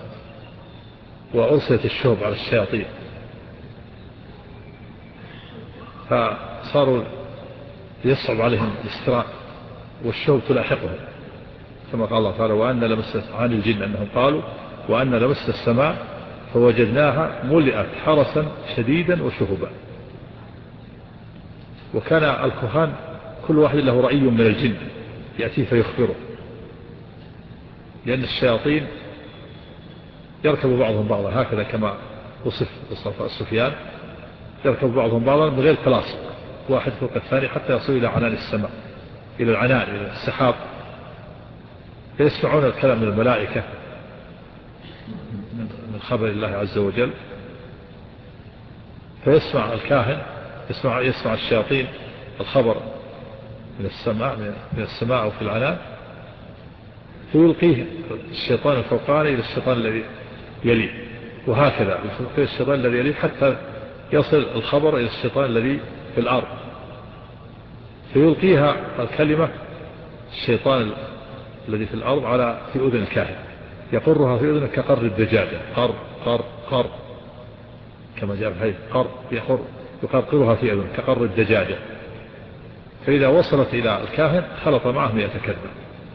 وأرسلت الشهب على الشياطين، فصاروا يصعب عليهم الاستراق والشهب تلاحقهم، كما قال الله تعالى وأن لمست عن الجن أنهم قالوا وأن لمست السماء فوجدناها ملئت حرسا شديدا وشهبا. وكان الكهان كل واحد له رأي من الجن يأتيه فيخبره، لأن الشياطين يركب بعضهم بعضا هكذا كما وصف السفيان، يركب بعضهم بعضا بغير تلاصق، واحد فوق الثاني حتى يصل إلى عنان السماء، إلى العنان، إلى السحاب، فيسمعون الكلام من الملائكة من خبر الله عز وجل، فيسمع الكاهن يسمع الشياطين الخبر من السماء أو في العنان، فيلقيه الشيطان الفوقاني إلى الشيطان الذي يليه، وهكذا يلقيه الشيطان الذي يليه حتى يصل الخبر إلى الشيطان الذي في الأرض، فيلقيها الكلمة الشيطان الذي في الأرض في أذن الكاهن، يقرها في أذنه كقر الدجاجة، قر قر قر، كما جاء في قر يقرقرها في أذنه كقر الدجاجة، فإذا وصلت إلى الكاهن خلط معه 100 كذبة،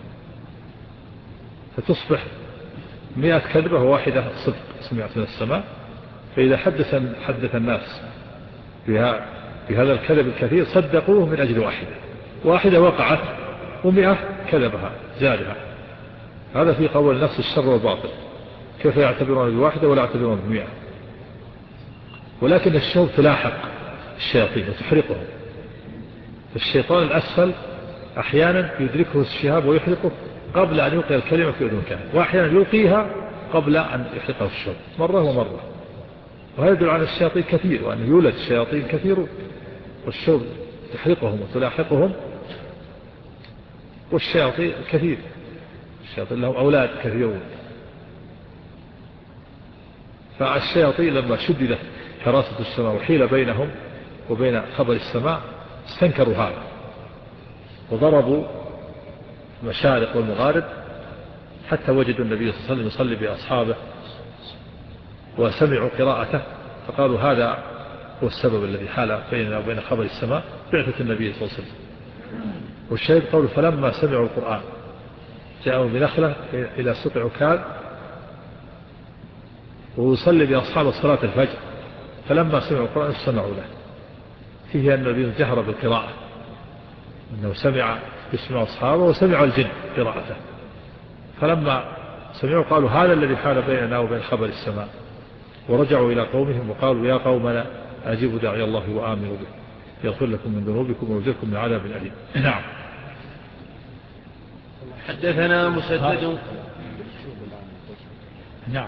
فتصبح 100 كذبة وواحدة صدق سمعت من السماء. فإذا حدث الناس بهذا الكذب الكثير صدقوه من أجل واحدة وقعت و100 كذبها زادها. هذا في قول نفس الشر والباطل، كيف يعتبرون بواحدة ولا يعتبرون ب100. ولكن الشهب تلاحق الشياطين وتحرقهم، الشيطان الأسفل أحيانا يدركه الشهاب ويحرقه قبل أن يلقي الكلمة في أذن الكاهن، وأحيانا يلقيها قبل أن يحرقه الشهب مرة ومرة. وهذا يدل على الشياطين كثير، وأن يولد الشياطين كثير والشهب تحرقهم وتلاحقهم، والشياطين كثير، الشياطين لهم أولاد كثيرون. فالشياطين لما شددت حراسة السماء وحيل بينهم وبين خبر السماء استنكروا هذا وضربوا المشارق والمغارب حتى وجدوا النبي صلى الله عليه وسلم يصلي بأصحابه وسمعوا قراءته فقالوا هذا هو السبب الذي حال بيننا وبين خبر السماء بعثة النبي صلى الله عليه وسلم. والشاهد قالوا فلما سمعوا القرآن جاءوا بنخلة إلى سطع عكاظ ويصلي بأصحاب صلاة الفجر فلما سمعوا القرآن استمعوا له فيه أن النبي جهر بالقراءة أنه يسمع أصحابه وسمع الجن قراءته فلما سمعوا قالوا هذا الذي حال بيننا وبين خبر السماء ورجعوا إلى قومهم وقالوا يا قومنا أجيبوا داعي الله وآمنوا به يغفر لكم من ذنوبكم ويجركم من عذاب أليم. نعم. حدثنا مسدد. نعم.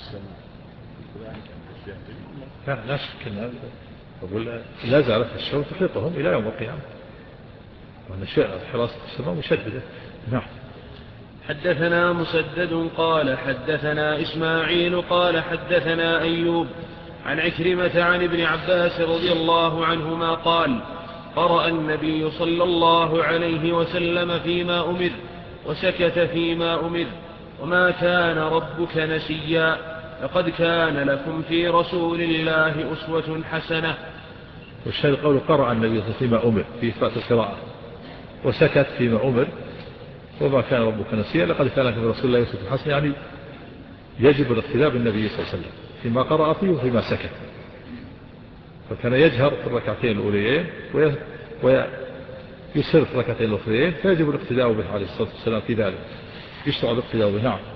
لا شك أن لا زالت الشر تحيطهم إلى يوم القيامة وأن حراسة السماء مشددة. نعم. حدثنا مسدد قال حدثنا إسماعيل قال حدثنا أيوب عن عكرمة عن ابن عباس رضي الله عنهما قال قرأ النبي صلى الله عليه وسلم فيما أمر وسكت فيما أمر وما كان ربك نسيا لقد كان لكم في رسول الله أسوة حسنة. والشاهد قوله قرأ النبي فيما أمر في إثبات القراءة وسكت فيما أمر وما كان ربك نسيا لقد كان لكم في رسول الله أسوة حسنة يعني يجب الاقتداء بالنبي صلى الله عليه وسلم فيما قرأ فيه وفيما سكت فكان يجهر في الركعتين الأوليين ويسر في الركعتين الأخرين فيجب الاقتداء به عليه الصلاة والسلام في ذلك يشتغل الاقتداء به. نعم.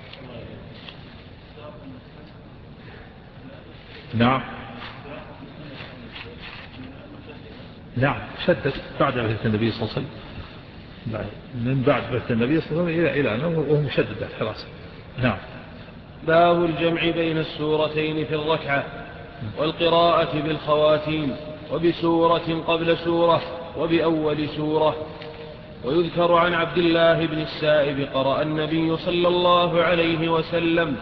نعم. نعم شدد بعد بعثة النبي صلى الله عليه وسلم من بعد بعثة النبي صلى الله عليه وسلم إلى أنه وهو مشدد خلاص. نعم. باب الجمع بين السورتين في الركعة والقراءة بالخواتيم وبسورة قبل سورة وبأول سورة. ويذكر عن عبد الله بن السائب قرأ النبي صلى الله عليه وسلم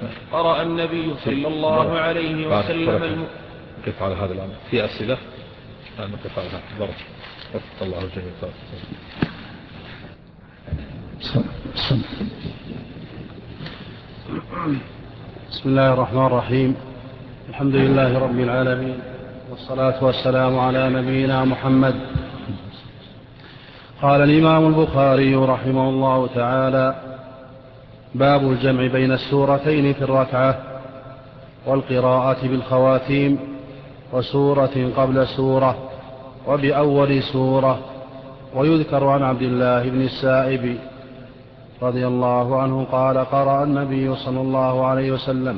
كيف على هذا الأمر في أسئلة كيف على هذا ضرب وفق الله الجميع. بسم الله الرحمن الرحيم الحمد لله رب العالمين والصلاة والسلام على نبينا محمد. قال الإمام البخاري رحمه الله تعالى باب الجمع بين السورتين في الركعة والقراءة بالخواتيم وسورة قبل سورة وبأول سورة. ويذكر عن عبد الله بن السائب رضي الله عنه قال قرأ النبي صلى الله عليه وسلم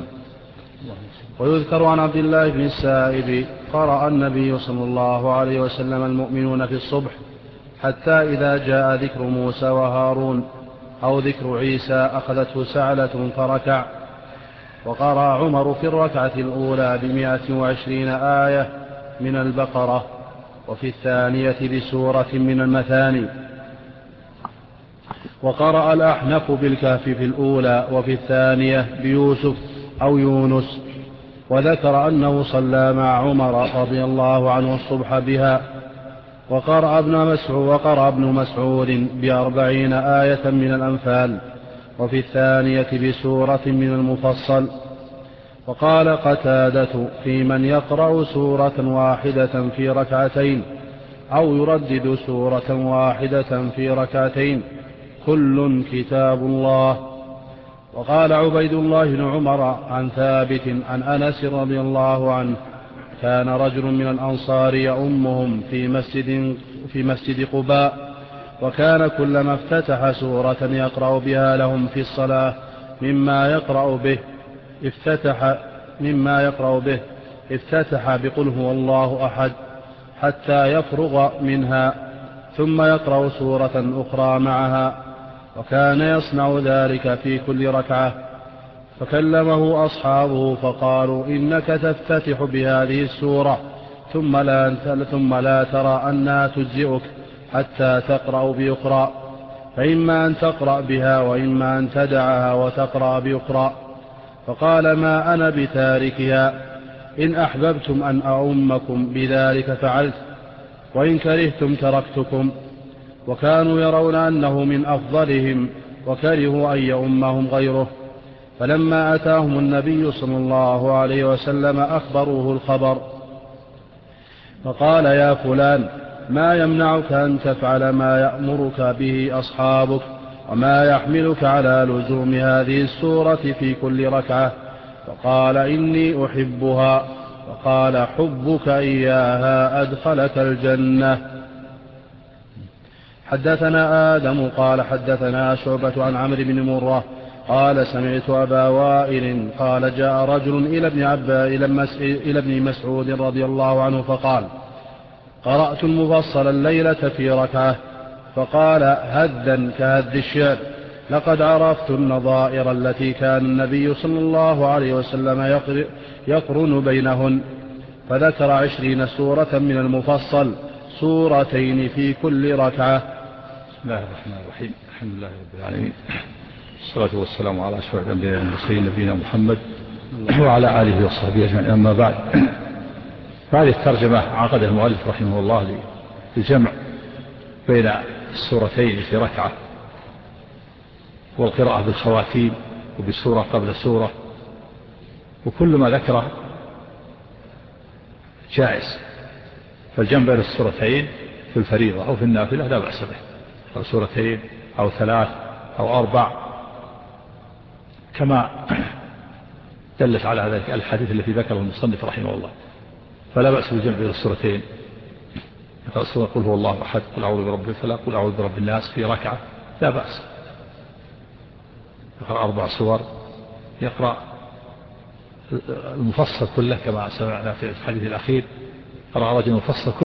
المؤمنون في الصبح حتى إذا جاء ذكر موسى وهارون أو ذكر عيسى أخذته سعلة فركع. وقرأ عمر في الركعة الأولى 120 آية من البقرة وفي الثانية بسورة من المثاني. وقرأ الأحنف بالكهف في الأولى وفي الثانية بيوسف أو يونس. وذكر أنه صلى مع عمر رضي الله عنه الصبح بها. وقرأ ابن مسعود 40 آية من الأنفال وفي الثانية بسورة من المفصل. وقال قتادة في من يقرأ سورة واحدة في ركعتين أو يردد سورة واحدة في ركعتين كل كتاب الله. وقال عبيد الله بن عمر عن ثابت عن أنس رضي الله عنه كان رجل من الأنصار يؤمهم في مسجد قباء وكان كلما افتتح سورة يقرأ بها لهم في الصلاة مما يقرأ به افتتح بقل هو الله أحد حتى يفرغ منها ثم يقرأ سورة أخرى معها وكان يصنع ذلك في كل ركعة. فكلمه أصحابه فقالوا إنك تفتتح بهذه السورة ثم لا ترى أنها تجزئك حتى تقرأ بأخرى فإما أن تقرأ بها وإما أن تدعها وتقرأ بأخرى. فقال ما أنا بتاركها، إن أحببتم أن أؤمكم بذلك فعلت، وإن كرهتم تركتكم. وكانوا يرون أنه من أفضلهم، وكرهوا أن يؤمهم غيره. فلما أتاهم النبي صلى الله عليه وسلم أخبروه الخبر، فقال يا فلان ما يمنعك أن تفعل ما يأمرك به أصحابك، وما يحملك على لزوم هذه السورة في كل ركعة؟ فقال إني أحبها. فقال حبك إياها أدخلك الجنة. حدثنا آدم قال حدثنا شعبة عن عمرو بن مرة قال سمعت أبا وائل قال جاء رجل إلى ابن مسعود رضي الله عنه فقال قرأت المفصل الليلة في ركعة. فقال هذا كهذ الشعر، لقد عرفت النظائر التي كان النبي صلى الله عليه وسلم يقرن بينهن. فذكر 20 سورة من المفصل، سورتين في كل ركعة. بسم الله الرحمن الرحيم. الحمد لله رب العالمين، الصلاة والسلام على أشرف الأنبياء والمرسلين نبينا محمد وعلى آله وصحبه أجمعين. أما بعد، هذه الترجمة عقد المؤلف رحمه الله للجمع بين السورتين في ركعة، والقراءة بالخواتيم وبسورة قبل سورة، وكل ما ذكره جائز. فالجمع بين السورتين في الفريضة أو في النافلة لا بأس به، أو سورتين أو 3 أو 4، كما دلت على ذلك الحديث التي ذكره المصنف رحمه الله. فلا بأس بالجمع بين السورتين، قل هو الله أحد، قل أعوذ برب الفلق، قل أعوذ برب الناس في ركعة، لا بأس. يقرأ 4 سور، يقرأ المفصل كله كما سمعنا في الحديث الأخير، قرأ رجل المفصل